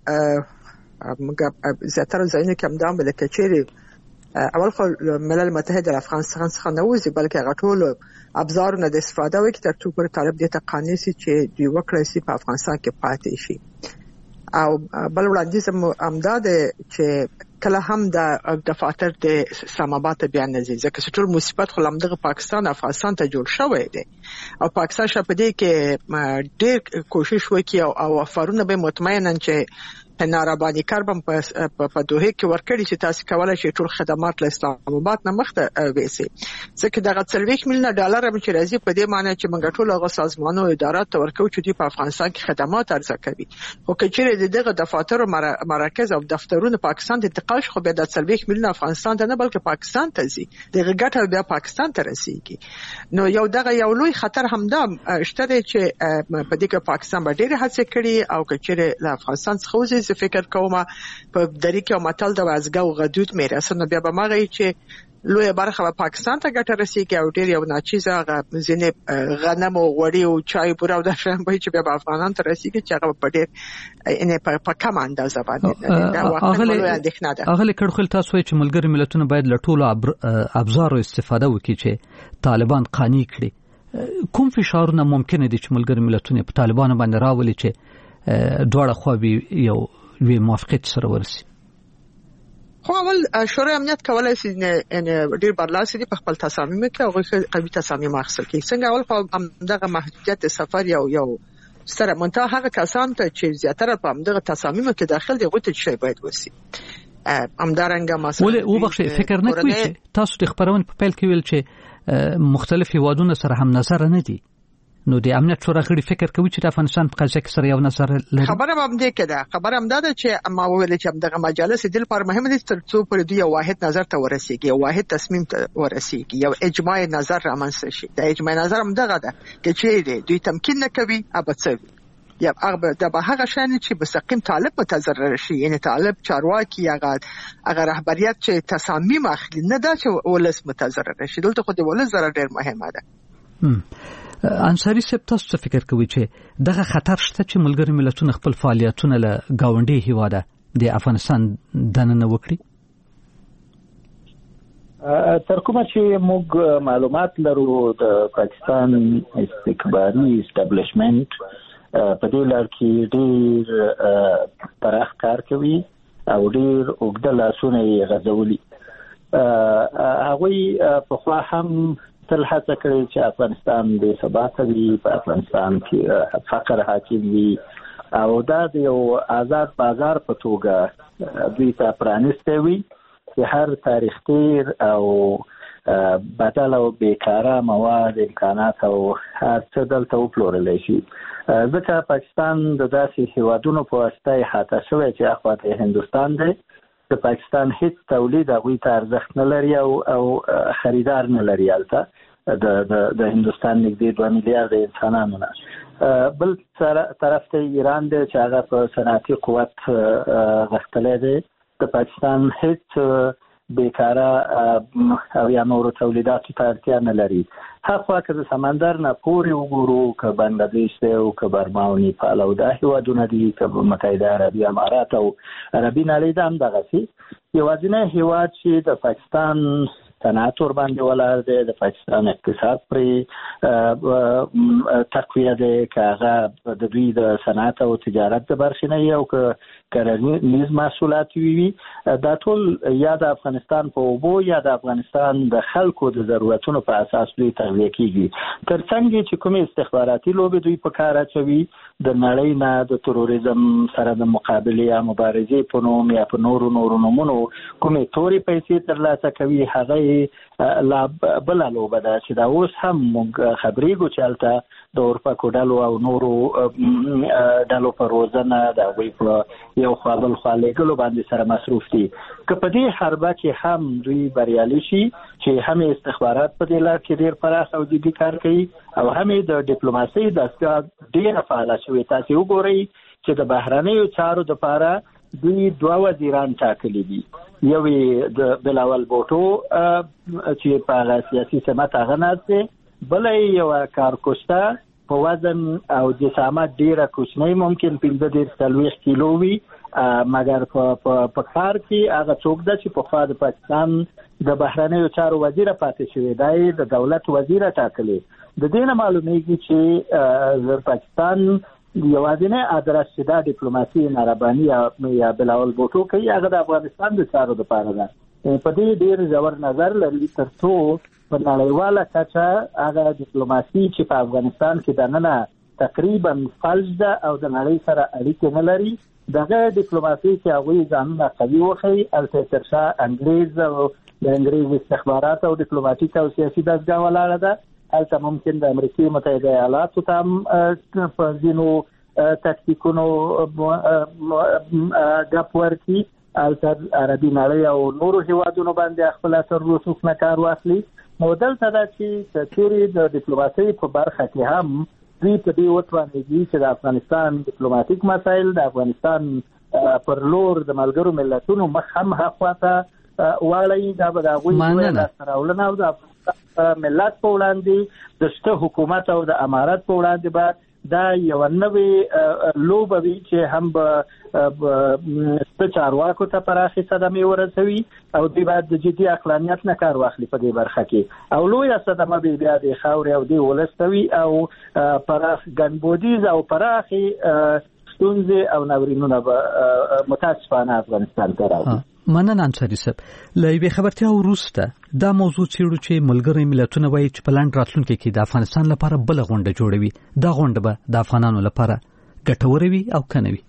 چې موږ زیاتره ځایونه کې همدام بل کې چې اول خو ملل متحد د افغانستان څخه نه وځي، بلکې هغه ټول ابزارونه د استفاده وکړي تر څو پر طالب دې ته قانع شي چې دوی وکړي چې په افغانستان کې پاتې شي. او بل وړاندیز همدا ده چې کله هم د دفاتر د اسلام آباد ته بیان نه ځي، ځکه چې ټول مصیبت خو لمدغه پاکستان افغانستان ته جوړ شوی دی او پاکستان شپه دی کې ډېر کوشش وکړي او افارونه به مطمئنن چې نارابانی کاربم په په دوه کې ورکړي چې تاسو کولای شئ ټول خدمات له اسلام آباد نه مخته وېسي. ځکه دغه څلوېښت میلیونه ډالر هم چې راځي په دې معنی چې موږ ټول هغه سازمانونو او ادارات ته ورکو چې دوی په افغانستان کې خدمات عرضه کوي. خو کچېره دغه دفاتر او مراکز او دفترونه پاکستان ته انتقال شي، خو بیا د څلوېښت میلیونه افغانستان ته نه بلکې پاکستان ته ځي، دغه ګټه بیا پاکستان ته رسیږي. نو یو دغه یو لوی خطر همدا شته چې په دې کې پاکستان به ډېر هڅه کړي او کچېره له افغانستان څخه وځي. فکر کوم په دری کې متل د وازګو غدود میراثونه بیا به مغه چې لوی برخه په پاکستان ته ګټه رسیږي او ډیر یو ناچیزه ځینې غنم او غوړي او چای پوره او د شان به چې بیا په افغانان ته رسیږي چې هغه په ډیر ان په کم اندازه باندې دا واقعا لوی اندېښنه ده. هغه کډخل تاسو چې ملګری ملتونه باید له ټولو ابزارو استفاده وکړي چې طالبان قانع کړي. کوم فشارونه ممکن دي چې ملګری ملتونه په طالبان باندې راولي چې دواړه خو یو وی موافقت سره ورسي؟ خو اول شورای امنیت کولای شي ان ډیر برلاسي دي په خپل تصامیم کې او قوي تصامیم اخیستل کې. څنګه اول خو دغه محدودیت سفر یو یو سره منتها هغه کسان ته چې زیاتره په دغه تصامیم کې داخل دي غوته شي باید وسی. امدارنګه مثلا ولې او بخښه فکر نه کوي چې تاسو د خبرونه په پیل کې ویل چې مختلف هیوادونو سره هم نظر نه دي، نو د امنیت شورا غړي فکر کوي چې د افغانستان په قضیه کې سره یو نظر لري. خبره هم دې کې ده، خبره هم ده چې ما ویل چې دغه مجالس د لپاره مهم دي تر څو پر دوی یو واحد نظر ته ورسیږي، یو واحد تصمیم ته ورسیږي، یو اجماع نظر رامنځته شي. د اجماع نظر هم دغه ده چې دوی تمکین نه کوي ابڅوي یا هغه د هغه شان چې مستقیم طالب متضرر شي، یعنی طالب چارواکي هغه هغه رهبریت چې تصامیم اخلي نه دا چې ولس متضرر شي. دلته خو د ولس ضرر ډیر مهمه ده. انصاری صاحب تاسو څه فکر کوئ چې دغه خطر شته چې ملګری ملتونه خپل فعالیتونه له گاونډي هیواده د افغانستان دننه وکړي؟ تر کومه چې موږ معلومات لرو د پاکستان استکباري اسټابلیشمنت په دې لار کې ډېر پراخ کار کوي او ډېر اوږده لاسونه یې غځولي. هغوی پخوا هم تل هڅه کړې چې افغانستان بې ثباته وي، په افغانستان کې فقر حاکم وي او دا د یو آزاد بازار په توګه دوی ته پرانیستی وي چې هر تاریخ تیر او بدل او بیکاره مواد امکانات او هر څه دلته وپلورلی شي. ځکه پاکستان د داسې هیوادونو په واسطه احاطه شوی چې اخواته هندوستان دی، د پاکستان هیڅ تولید هغوی ته ارزښت نه لري او او خریدار نه لري. هلته د د هندوستان نږدې دوه میلیارده انسانانو نه. بل طرف ته ایران دی چې هغه په صنعتي قوت غښتلی دی. د پاکستان هیڅ بیکاره او یا نورو تولیداتو ته اړتیا نه لري. هاخوا که د سمندر نه پورې وګورو، که بنګلادیش دی او که برما او نیپال او دا هیوادونه دي، که متحده عربي امارات او عربي نړۍ دا هم دغسې یوازینی هیواد چې د پاکستان صنعت ور باندې ولاړ دی، د پاکستان اقتصاد پرې تقویه دی، کاغه د دوی د صنعت او تجارت د برخې نه یو کرنیز محصولات وي. دا ټول یا د افغانستان په اوبو یا د افغانستان د خلکو د ضرورتونو په اساس دوی تغذیه کیږي. ترڅنګ چې کومې استخباراتي لوبې دوی په کار اچوي د نړۍ نه د تروریزم سره د مقابلې یا مبارزې په نوم یا په نورو نورو نومونو کومې تورې پیسې ترلاسه کوي، هغه لا بله لوبه ده چې دا اوس هم موږ خبرېږو چې هلته د اورپکو ډلو او نورو ډلو په روزنه د هغوی په یو خوا بل خوا لېږلو باندې سره مصروف دي. که په دې حربه کې هم دوی بریالي شي چې هم استخبارات په دې لار کې ډېر پراخ او جدي کار کوي او هم د ډیپلوماسۍ دستګاه ډېره فعاله شوې. تاسې وګورئ چې د بهرنیو چارو دپاره دوی دوه وزیران ټاکلي دي، یو یې د بلاول بوټو چې په هغه سیاسي سمت هغه ناست دی، بله یې یوه کارکوسته په وزن او جسامت ډېره کوچنۍ، ممکن پنځه دېرش څلوېښت کیلو وي، مګر په کار کې هغه څوک ده چې پخوا د پاکستان د بهرنیو چارو وزیره پاتې شوې، دا یې د دولت وزیره ټاکلې. د دې نه معلومیږي چې پاکستان یوازینی ادرس چې دا ډیپلوماسي نارباني یا بلاول بوټو کوي هغه د افغانستان د چارو دپاره ده. په دې ډېر ژور نظر لري تر څو په نړیواله کچه هغه ډیپلوماسي چې په افغانستان کې دننه تقریبا فلج ده او د نړۍ سره اړیکې نه لري، دغه ډیپلوماسي چې هغوی ځانونه قوي وښیي، هلته تر شا انګریز او د انګریز استخبارات او ډیپلوماتیک او سیاسي دستګاه ولاړه ده. هلته ممکن د امریکې متحده ایالاتو ته هم په ځینو تکتیکونو ګپ ورکړي، هلته عربي نړۍ او نورو هیوادونو باندې خپل اثر رسوخ نه کار واخلي. نو دلته دا چې چېرې د ډیپلوماسۍ په برخه کې هم دوی په دې وتوانېږي چې د افغانستان ډیپلوماتیک مسایل د افغانستان پر لور د ملګرو ملتونو مخ هم هخوا ته واړوي، دا به د هغوی لاسته راوړنه او د ملت په وړاندې د شته حکومت او د امارت په وړاندې به دا یو نوې لوبه وي چې هم به سپه چارواکو ته پراخې صدمې ورسوي او دوی باید د جدي عقلانیت نه کار واخلي په دې برخه کې، او لویه صدمه به بیا د خاورې او دې ولس ته وي او پراخ ګڼبودیز او پراخې ستونزې او ناورینونه به متاسفانه افغانستان ته راوړي. مننه انصاري صاحب. له یوې خبرتیا وروسته دا موضوع څېړو چې ملګري ملتونه وایي چې په لنډ راتلونکي کې د افغانستان لپاره بله غونډه جوړوي. دا غونډه به د افغانانو لپاره ګټوره وي او که نه وي؟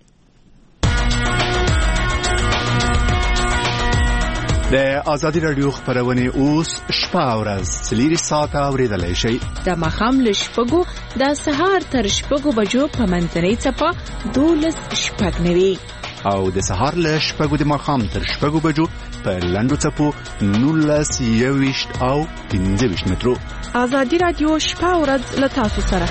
د ازادي رادیو خبرونه اوس شپه او ورځ څلور ساعته اوریدلای شئ. د ماښام له شپږو د سهار تر شپږو بجو په منځنۍ څپه دولس شپږ نوي او د سهار له شپږو د ماښام تر شپږو بجو په لنډو څپو نولس یوویشت او پنځه ویشت مترو. ازادي رادیو شپه او ورځ له تاسو سره.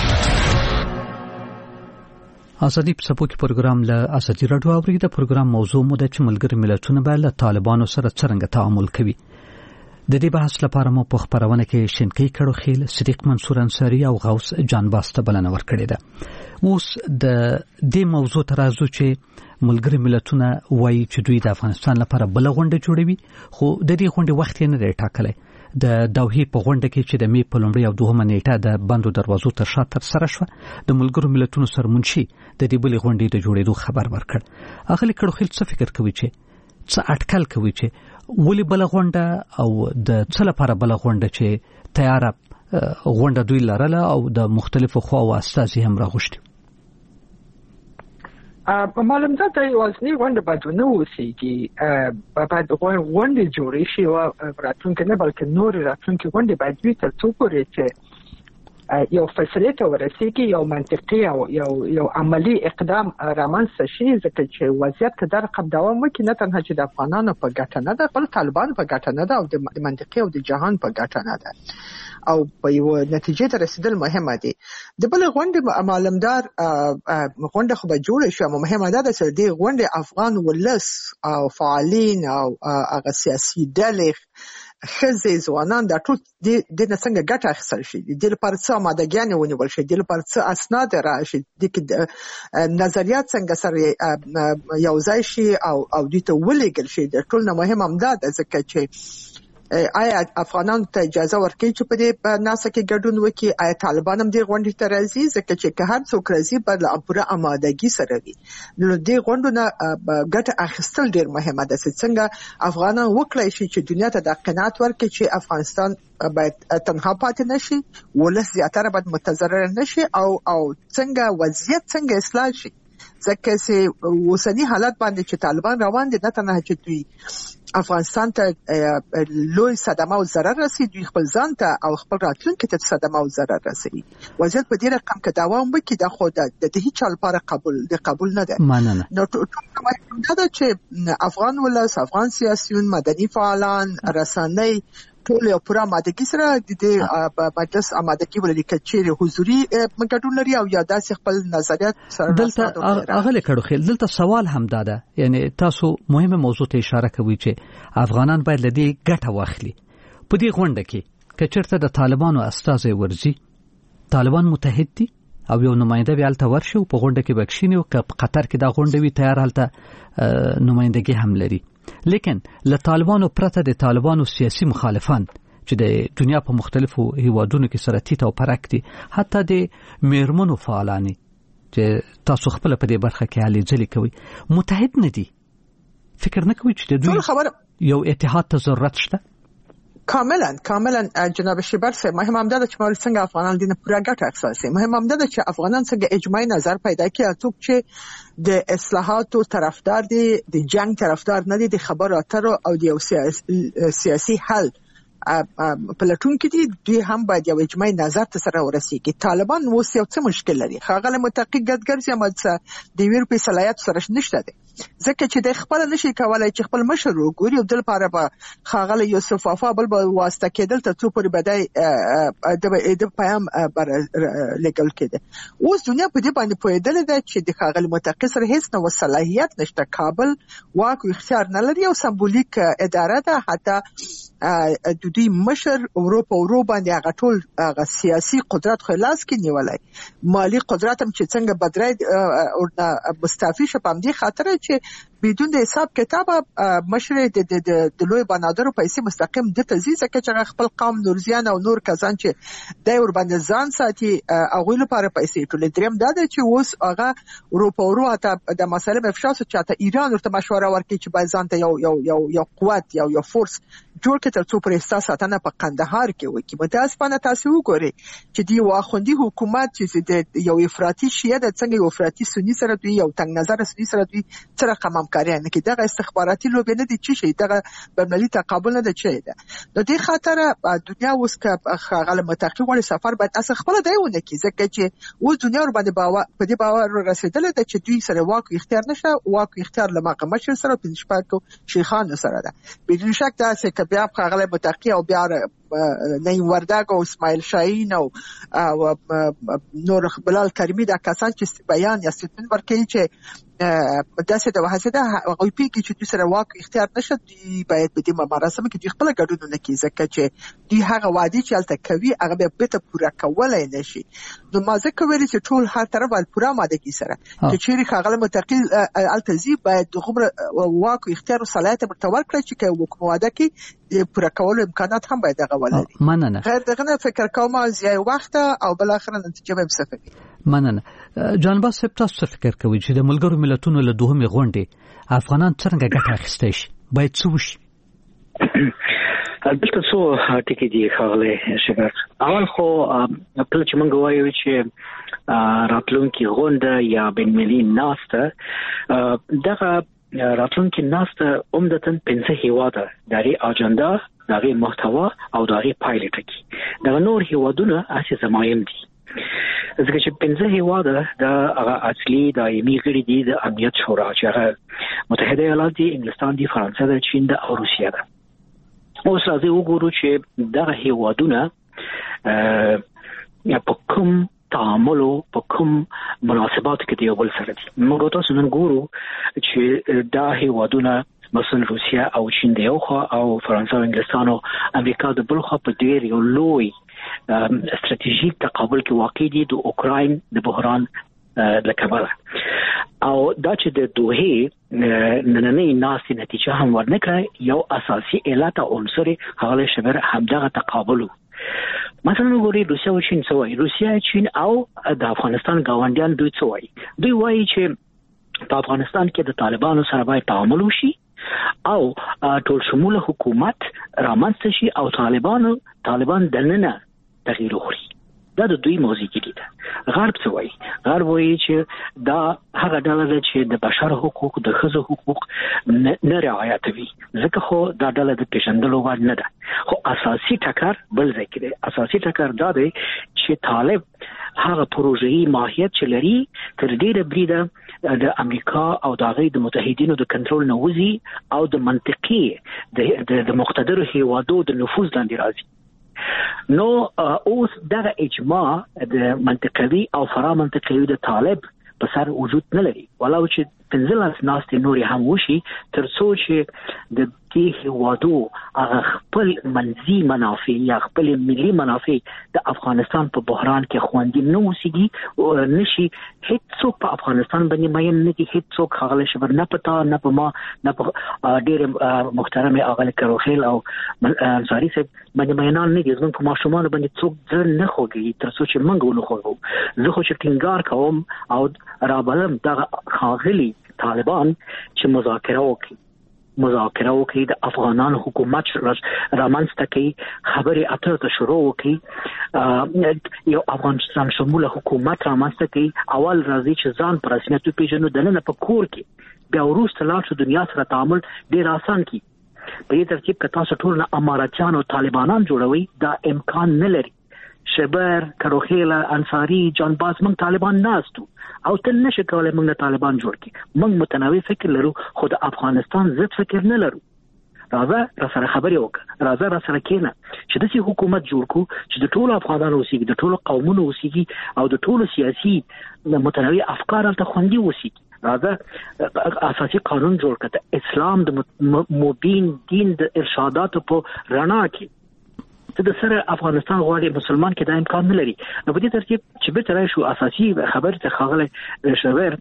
ازادي په سپو کې پروګرام له ازادي رادیو اوري. د پروګرام موضوع مو د چې ملګري ملتونه به له طالبانو سره څرنګه تعامل کوي. د دې بحث لپاره مو په خبرونه کې شینکۍ کړو خیل صدیق منصور انصاری او غوث جانباز ته بلنه ورکړې ده. اوس د دې موضوع ترازو چې ملګري ملتونه وایي چې دوی د افغانستان لپاره بل غونډه جوړوي، خو د دې غونډې وخت یې نه دی ټاکلی. د دوحې په غونډه کې چې د می په لومړۍ او دوهمه نیټه د بندو دروازو تر شا ترسره شوه، د ملګرو ملتونو سرمنشي د دې بلې غونډې د جوړېدو خبر ورکړ. اغلې کړوخیل څه فکر کوي چې څه اټکل کوي چې ولې بل غونډه او د څه لپاره بل غونډه چې تیاره غونډه دوی لرله او د مختلفو خواو استازي هم راغوښتي؟ په معلوم ده د وزنی غونډه باید نه اوسېږي، باید غونډې جوړې شي او راتلونکي نه بلکې نورې راتلونکي غونډې باید وي تر څو پورې چې یو فیصلې ته ورسېږي، یو منطقي او یو یو عملی اقدام رامنځته شي، ځکه چې وضعیت که دا رقم دوام وکړي نه تنها چې د افغانانو په ګټه نه ده بلکې طالبانو په ګټه نه ده او د منطقي او د جهان په ګټه نه ده او په یو نتیجې ته رسیدل مهمه دي. د بل غونډې معلومدار غونډه خو به جوړه شي، مهمه ده چې د غونډې افغان ولس او فعالین او هغه سیاسي ډلې ښځې ځوانان دا ټول د څنګه ګټه اخیستل شي، د لپاره څه آمادګیانې ونیول شي، د لپاره څه اسناد راشي، د نظریات څنګه سره یو ځای شي او او د ته ولېږل شي. د ټول نه مهم هم دا ده ځکه چې آیا افغانان ته اجازه ورکړي چې په دې ناسه کې ګډون وکړي؟ آیا طالبان هم دې غونډې ته راځي؟ ځکه چې که هر څوک راځي به له پوره آمادګي سره وي. نو دې غونډو نه ګټه اخیستل ډېر مهمه ده چې څنګه افغانان وکړي شي چې دنیا ته د قناعت ورکړي چې افغانستان باید تنها پاتې نشي، ولس زیاتره باید متضرر نشي او او څنګه وضعیت څنګه اصلاح شي. ځکه چې اوسنی حالت باندې چې طالبان روان دي، نه تنها چې دوی افغانستان ته لوی صدمه او ضرر رسي، دوی خپل ځان ته او خپل راتلونکي ته صدمه او ضرر رسي. وضعیت په دې رقم کې دوام وکړي دا خو د هیڅ چا لپاره قبول د قبول نه ده. مننه. نو ټول دا چې افغان ولس، افغان سیاسيون، مدني فعالان، رسنۍ ټول یو پوره آمادګي سره د دې مجلس آمادګي ولري چې چیرې حضوري ګډون لري او یا داسې خپل نظریات سره. دلته اغله کړو خل دلته سوال هم داده، یعنی تاسو مهمه موضوع ته اشاره کوي چې افغانان باید لدی ګټه واخلي. په دې غونډه کې کچرته د طالبانو استازي ورزي، طالبان متحد دي او یو نماینده به الته ورشي او په غونډه کې بکشینی او په قطر کې دا غونډه وی تیار حالته نمائندګي هم لري. لیکن له طالبانو پرته د طالبانو سیاسي مخالفان چې د دنیا په مختلفو هیوادونو کې سره تیت او پرک دي، حتی د میرمنو فعالانی چې تاسو خپل په دې برخه کې حالې ځلې کوي متحد نه دي. فکر نه کوي چې د دوی یو اتحاد ته ضرورت شته؟ کاملا کاملا جناب شیبر صاحب، مهم هم ده چې موږ څنګه افغانان دینه پوره ګټه اخیستل. مهم هم ده چې افغانان څنګه اجماعي نظر پیدا کړي، څوک چې د اصلاحاتو طرفدار دي، د جنگ طرفدار نه دي، د خبرو اترو او د یو سیاسي حل پلټون کې دي، دوی هم باید یو اجماعي نظر ته سره ورسیږي. طالبان اوس یو څه مشکل لري، هغه متقی ګډګرځي مڅ د ویرو په صلاحیت سره نشته دي، ځکه چې د خپل نشي کولای چې خپل مشر وګوري او د لپاره به خاغله یوسف وفا بل به واسطه کېدل ته څو پورې بدای د پیام بر لګل کېده. اوس دنیا په دې باندې پوهېدل ده چې د خاغله متقی سره هیڅ نو صلاحیت نشته، کابل واک او اختیار نه لري او سمبولیک اداره ده. حتی د دوی مشر اروپا اورو باندې هغه ټول هغه سیاسي قدرت خو لاس کې نیولای، مالی قدرت هم چې څنګه بدرای او مستعفي شپم دي خاطر چې بدون د حساب کتاب مشر د د لوی بنادرو پیسې مستقیم د تزیزه کې چې خپل قوم نورزیان او نور کسان چې د ور باندې ځان ساتي هغه لپاره پیسې ټول دریم دا چې اوس هغه اروپا اورو ته د مسله افشاس چې ته ایران ورته مشوره ورکړي چې باید ځان ته یو یو یو یو قوت یو یو فورس جوړ کړي تر څو پر اساس ساتنه په قندهار کې وي. متاسفانه تاسو وګورئ چې دی واخوندي حکومت چې د یو افراطي شیعه د څنګه یو افراطي سنی سره دوی یو تنگ نظر سنی سره دوی سره قمم کاری نه کې دغه استخباراتي لوبې نه دي چې شي دغه بملي تقابل نه دی چې ده. نو دې خاطر دنیا اوس که غل متقی وړي سفر باید اصل خپل دیونه کې ځکه چې اوس دنیا ور باندې باور په دې باور رسیدل ده چې دوی سره واک اختیار نشته، واک اختیار لمقه مشر سره په شپږو شیخان سره ده. بدون شک دا چې بیا غل متقی او بیا نیم وردګ او اسماعیل شاهین او نور بلال کریمی دا کسان چې بیان یا ستون ورکړي چې داسې د وحسده هغه پیږي چې دوی سره واک اختیار نشي، دوی باید په دې مراسم کې دوی خپل ګډون نه کوي ځکه چې دوی هغه وادي چې الته کوي هغه به ته پوره کولای نشي. نو ما ځکه ویل چې ټول هر طرف ول پوره ماده کې سره چې چیرې هغه متقی الته زی باید دغه واک اختیار او صلاحیت مرتور کړي چې کوم واده کې پوره کول امکانات هم باید هغه ولري. مننه. غیر دغه فکر کوم زیای وخت او بل اخر نتیجه به مصفي. مننه. جانباز صاحب تاسو فکر کوئ چې د ملګرو ملتونو له دوهمې غونډې افغانان څنګه ګټه اخیستی شي؟ باید څه وشي؟ البته څو ټکي دي ښاغلی شبر. اول خو کله چې موږ وایو چې راتلونکي غونډه یا بین‌المللي ناسته دغه راتلونکي ناسته عمدتاً پنځه هیواده دغه اجنډا، دغه محتوا او دغه پایلټ کې دغه نور هیوادونه اساس زمایم دي ځکه چې پنځه هیواده د هغه اصلي دایمي غړي دي د امنیت شورا چې هغه متحده ایالات دي، انګلستان دي، فرانسه ده، چین ده او روسیه ده. اوس راځي وګورو چې دغه هیوادونه په کوم تعامل په کوم مناسبات کې دی بل سره دي. موږ تاسو نن ګورو چې دا هیوادونه مثلا روسیه او چین دی او فرانسه او انګلستان او امریکا د بل خوا په ډیر یو لوی استراتیژیک تقابل کې واقع دي د اوکراین د بحران د کبله. او دا چې د دوه نننۍ ناسې نتیجه هم ورنکړه یو اساسي علت او عنصر هغه شبر همدغه تقابل مثلا وګورئ روسیا او چین سوای روسیا چین او د افغانستان گاونډیان دوی سوای دوی وایي چې په افغانستان کې د طالبانو سره باید تعامل وشي او ټول شموله حکومت رامنځته شي او طالبانو طالبان دننه تغییر وکړي دا د دوی موضوع ده غرب سوای غرب وایي چې دا هغه ډله ده چې د بشر حقوق د ښځو حقوق نه رعایتوي ځکه خو دا ډله د پیژندلو وړ نه ده خو اساسي ټکر بل ځای کې دی اساسي ټکر دا دی چې طالب هغه پروژه‌ای ماهیت چې لري تر ډیره بریده د امریکا او د هغې د متحدینو د کنټرول نه وځي او د منطقي د مقتدرو هیوادو د نفوذ لاندې راځي نو اوس دغه اجماع د منطقوي او فرا منطقوي د طالب په سر وجود نه لري ولو چې پنځلس ناستې نورې هم وشي تر څو چې د دې هیوادو هغه خپل منځي منافع یا خپل ملي منافع د افغانستان په بحران کې خوندي نه اوسېږي نشي هیڅوک په افغانستان باندې مین نه دي هیڅوک هغه شبر نه پتا نه په ما نه په ډېر محترم اغل کروخیل او انصاری صاحب باندې مینان نه دي زموږ په ماشومان باندې څوک ځل نه خوږي تر څو چې موږ ونه خوږو زه خو چې ټینګار کوم او رابلم دغه خاغلی طالبان چې مذاکره وکړي مذاکره وکړي د افغانان حکومت رامنځته کوي خبرې اترې ته شروع وکړي یو افغانستان شموله حکومت رامنځته کوي اول راځي چې ځان په رسمیت وپېژنو دننه په کور کې بیا وروسته لاړ شو دنیا سره تعامل ډېر آسان کړي په دې ترتیب که تاسو ټول نه اماراتیان او طالبانان جوړوي دا امکان نه لري شبر کروخیل انصاری جان باز موږ طالبان ناستو او ته نشي کولای موږ طالبان جوړ کړي موږ متنوع فکر لرو خو د افغانستان ضد فکر نه لرو راځه را سره خبرې وکړه راځه را سره کېنه چې داسې حکومت جوړ کړو چې د ټولو افغانانو اوسېږي د ټولو قومونو اوسېږي او د ټولو سیاسي متنوع افکار هلته خوندي اوسېږي راځه اساسي قانون جوړ کړه د اسلام د مبین دین د ارشاداتو په رڼا کې ته د سره افغانستان غواړي مسلمان کې دا امکان نه لري نو په دې ترتیب چې به ترای شو اساسي خبر ته خاغله شوبر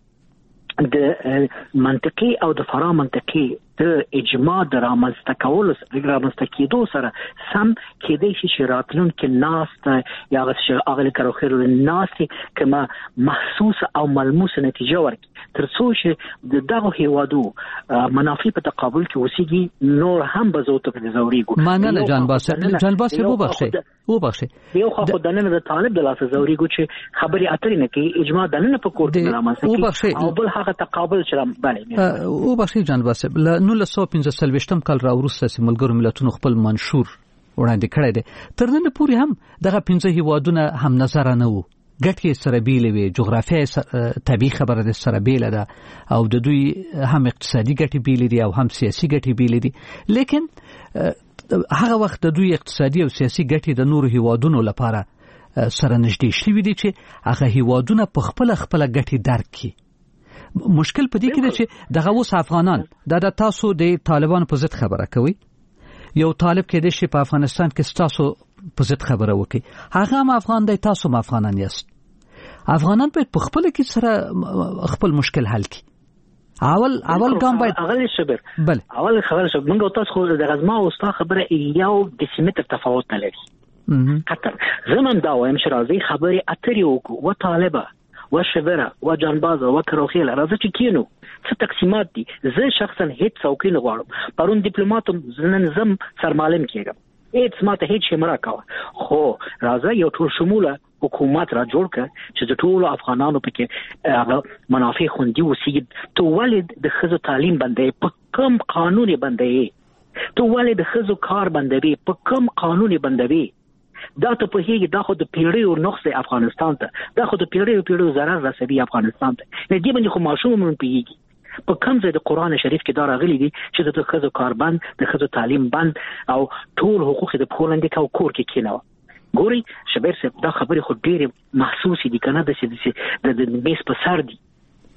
د منطقي او د فرا منطقي د اجماع د رامنځته کولو رامنځته کېدو سره سم کېدای شي چې راتلونکي ناست یا هغه کروخیر ناست کما محسوس او ملموس نتیجه ورکړي تر څو چې د دغه هیوادو منافع په تقابل کې وسیږي نور هم به زو ته زوريګو مننه جان باسه جان باسه وبخښه وبخښه یو خو دننه د طالب د لاسه زوريګو چې خبري اترې نه کوي اجماع دننه په کوټ کې رامنځته کوي او بل هغه تقابل چې باندې وبخښه جان باسه نو له سو پنځه سلويشتم کال راورسته چې ملګرو ملتونو خپل منشور وړاندې کړی دی تر نن پورې هم دغه پنځه هیوادونه هم نظر نه وو ګټې سره بیلې وي جغرافیه طبيعي خبره ده سره بیل ده او د دوی هم اقتصادي ګټې بیلې دي او هم سیاسي ګټې بیلې دي لیکن هغه وخت د دوی اقتصادي او سیاسي ګټې د نورو هیوادونو لپاره سره نږدې شوي دي چې هغه هیوادونه په خپل خپل ګټې درک کړي مشکل په دې کې دی چې دغه اوس افغانان دا د تاسو د طالبانو په ضد خبره کوي یو طالب کې د شي په افغانستان کې تاسو په ضد خبره وکي هغه هم افغان دی تاسو هم افغانان یاست افغانان په خپل کې سره خپل مشکل حل کړي اول اول ګام باید اول شبر بل اول خبره شو موږ تاسو خو د غزما او ستا خبره یو د سیمتر تفاوت نه لري حتی زمون دا وایم چې راځي خبره اترې وکړو و طالبه و شبره و جانبازه و کروخیل راځي چې کینو څه تقسیمات دي زه شخصا هیڅ څوکۍ نه غواړم پرون ډیپلوماټ نن زم سرمعلم کېږم هیڅ ماته هیڅ شي مراکاوه خو راځي یو ټول شموله حکومت را جوړ کړ چې د ټولو افغانانو پکې هغه منافع خوندي وسیږي تو ولید د خزو تعلیم باندې په کوم قانوني باندې تو ولید د خزو کار باندې په کوم قانوني باندې دا ته په هیڅ دا خو د پیړیو نقص افغانستان ته دا خو د پیړیو پیړیو zarar رسوي افغانستان ته نه دی باندې خو ماشوم مون پیږي په کوم ځای د قران شریف کې دا راغلي دي چې د خزو کار بند د خزو تعلیم بند او ټول حقوق د پولند کې او کور کې کیناو ګوري شبیر صاحب دا خبره خو ډیره محسوس دي کنه د د میس په سر دي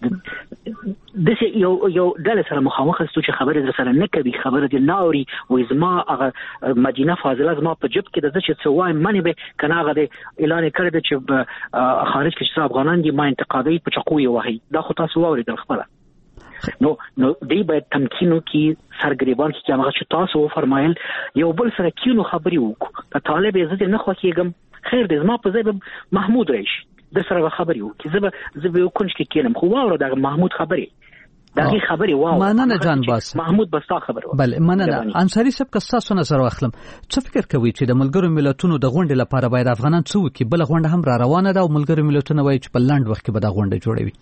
د یو یو ډله سره مخامخ ستو چې خبره در سره نه کوي خبره د ناوري و زما هغه مدینه فاضله زما په جب کې د چې څه وایم منی به کنه هغه د اعلان کړی چې خارج کې چې افغانان دي ما انتقادي په چقوي وهي دا خو تاسو واورئ خپل نو نو دی باید تمکینو کې سرګریبان کې هغه چې تاسو فرمایل یو بل سره کینو خبري وکړو طالب عزت نه خو کېږم خیر دې زما په ځای محمود راشي د سره خبري وکړي زه زه به کوم چې کېنم خو واورو د محمود خبري دغه خبري واو مننه جان باس محمود بستا خبر بل مننه انصاری صاحب که تاسو نظر واخلم څه فکر کوي چې د ملګرو ملتونو د غونډې لپاره باید افغانان څه وکړي بل غونډه هم را روانه ده او ملګرو ملتونو وایي چې په لاند وخت کې به دا غونډه جوړوي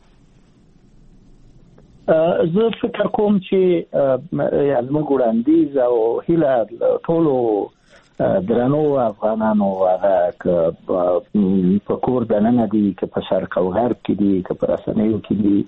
زه فکر کوم چې زموږ وړاندیز او هیله ټولو درنو افغانانو هغه په کور دننه دي که په شرق او غرب کې دي که په رسنیو کې دي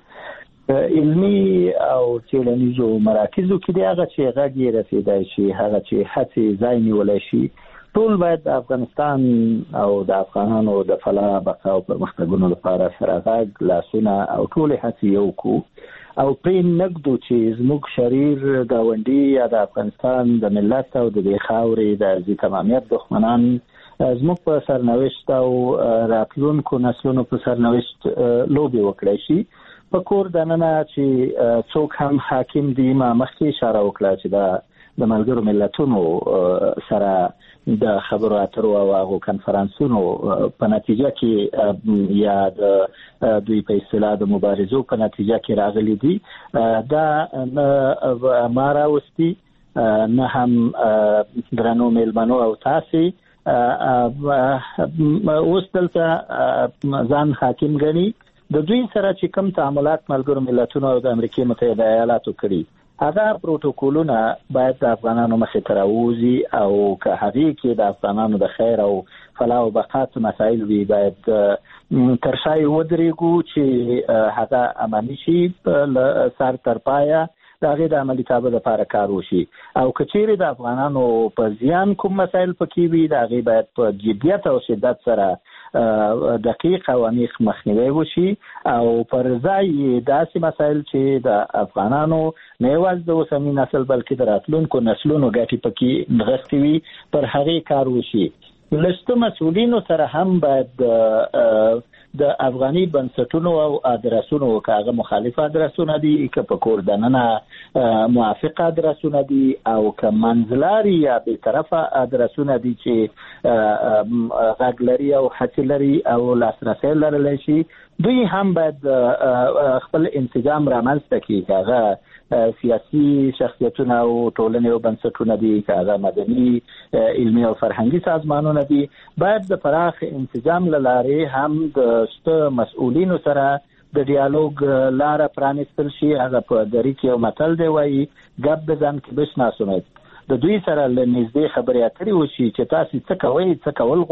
علمي او څېړنیزو مراکزو کې دی هغه چې غږ یې رسېدای شي هغه چې هڅې ځای نیولی شي ټول باید د افغانستان او د افغانانو د فلاح بقا او پرمختګونو لپاره سره غږ لاسونه او ټولې هڅې یو کړو او پرې نږدو چې زموږ شریر ګاونډي یا د افغانستان د ملت او د دې خاورې د ارضي تمامیت دښمنان زموږ په سرنوشت او راتلونکو نسلونو په سرنوشت لوبې وکړای شي په کور دننه چې څوک هم حاکم دي ما مخکې اشاره وکړه چې دا د ملګرو ملتونو سره د خبرو اترو او هغو کنفرانسونو په نتیجه کې یا د دوی په اصطلاح د مبارزو په نتیجه کې راغلي دي دا نه ما راوستي نه هم درنو میلمنو او تاسې اوس دلته ځان حاکم ګڼي د دوی سره چې کوم تعاملات ملګرو ملتونو او د امریکا متحده ایالاتو کړي هغه پروتوکولونه باید د افغانانو مخې ته راوځي او که هغې کې د افغانانو د خیر او فلاح او بقا مسایل وي باید تر شا یې ودرېږو چې هغه عملي شي له سر تر پایه د هغې د عملي تابه لپاره کار وشي او که چیرې د افغانانو په زیان کوم مسایل پکې وي د هغې باید په جدیت او شدت سره دقیق او عمیق مخنیوي وشي او پر ځای داسې مسایل چې د افغانانو نه یوازې د اوسني نسل بلکې د راتلونکو نسلونو ګټې پکې نغښتې وي پر هغې کار وشي له شته مسؤلینو سره هم باید د افغاني بنسټونو او ادرسونو که هغه مخالف ادرسونه دي که په کور دننه موافق ادرسونه دي او که منځلاري یا بېطرفه ادرسونه دي چې غږ لري او هڅې لري او لاسرسی لرلی شي دوی هم باید خپل انسجام رامنځته کړي که هغه سیاسي شخصیتونه او ټولنې او بنسټونه دي که هغه مدني علمي او فرهنګي سازمانونه دي باید د پراخ انسجام له لارې هم د شته مسؤلینو سره د ډیالوګ لاره پرانیستل شي هغه په دری کې یو متل دی وایي ګپ بزن کې بشناسومید د دوی سره له نږدې خبرې اترې وشي چې تاسو څه کوئ څه کول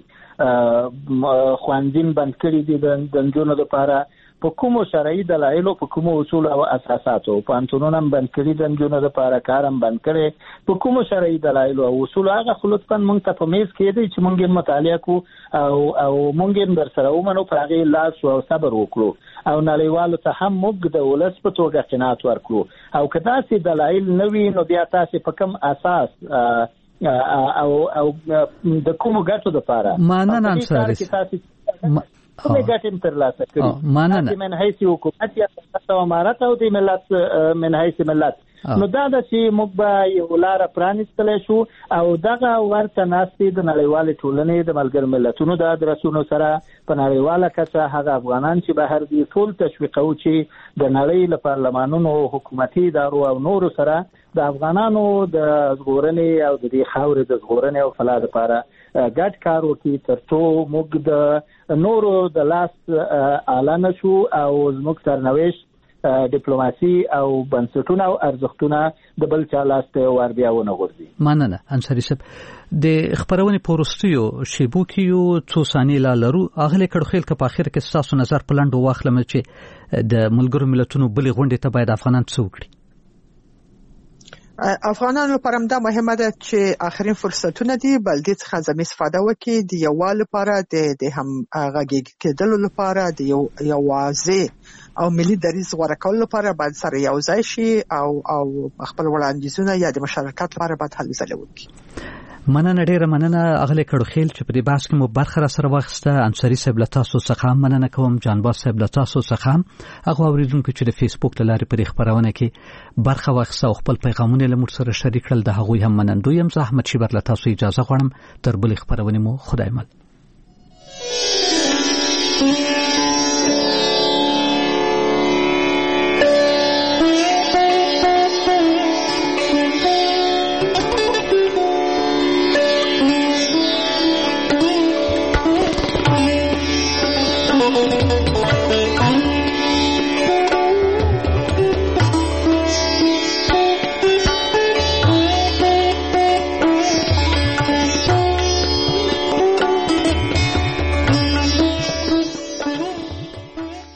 غواړئ ښوونځي بند کړي دي د نجونو لپاره په کومو شرعي دلایلو په کومو اصول او اساساتو پوهنتونونه هم بند کړي د نجونو لپاره کار هم بند کړی په کومو شرعي دلایلو او اصول هغه خو لطفا موږ ته په میز کېدی چې موږ یې مطالعه کړو او او موږ یې درسره ومنو په هغې لاس او صبر وکړو او نړیوالو ته هم موږ د ولس په توګه قناعت ورکړو او که داسې دلایل نه وي نو بیا تاسې په کوم اساس او او د کومو ګټو دپاره مننه انصاري کومې ګټې تر لاسه کړي مننه من حیث حکومت یا او امارت او د ملت من حیث ملت نو دا د چې موږ به یو لاره پرانیستلی شو او دغه ورته ناستې د نړیوالې ټولنې د ملګرو ملتونو د ادرسونو سره په نړیواله کچه هغه افغانان چې بهر دي ټول تشویقوو چې د نړۍ له پارلمانونو حکومتي ادارو او نورو سره د افغانانو د ژغورنې او د دې خاورې د ژغورنې او فلاح لپاره ګډ کار وکړي تر څو موږ د نورو د لاس اعلی نه شو او زموږ سرنوشت ډیپلوماسي او بنسټونه او ارزښتونه د بل چا لاس ته ور بیا ونه غورځي. مننه انصاري صاحب د خبرونې په وروستیو شیبو کې یو څو ثانیې لا لرو اغلی کړخیل که په اخر کې ستاسو نظر په لنډو واخلم چې د ملګرو ملتونو بلې غونډې ته باید افغانان څه وکړي. افغانانو لپاره هم دا مهمه ده چې آخرین فرصتونه دي بل دې څخه زمي استفاده وکړي د یووالي لپاره د د هم غږیږي کېدلو لپاره د یو یوازې او ملي دریځ غوړه کول لپاره باید سره یو ځای شي او او خپل وړاندیزونه یا د مشارکت لپاره باید هلې ځلې وکړي. مننه ډیره مننه اغلی کړو خیل چې په دې بحث کې مو برخه را سره واخیسته. انصاری صاحب له تاسو څخه مننه کوم. جانباز صاحب له تاسو څخه هغه اوریدونکو چې د فیسبوک له لارې په خبرونه کې برخه واخیسته او خپل پیغامونه له موږ سره شریک کړل د هغوی هم منندوی یم. زه احمد شیبر له تاسو اجازه غواړم تر بلې خبرونه مو خدای مل.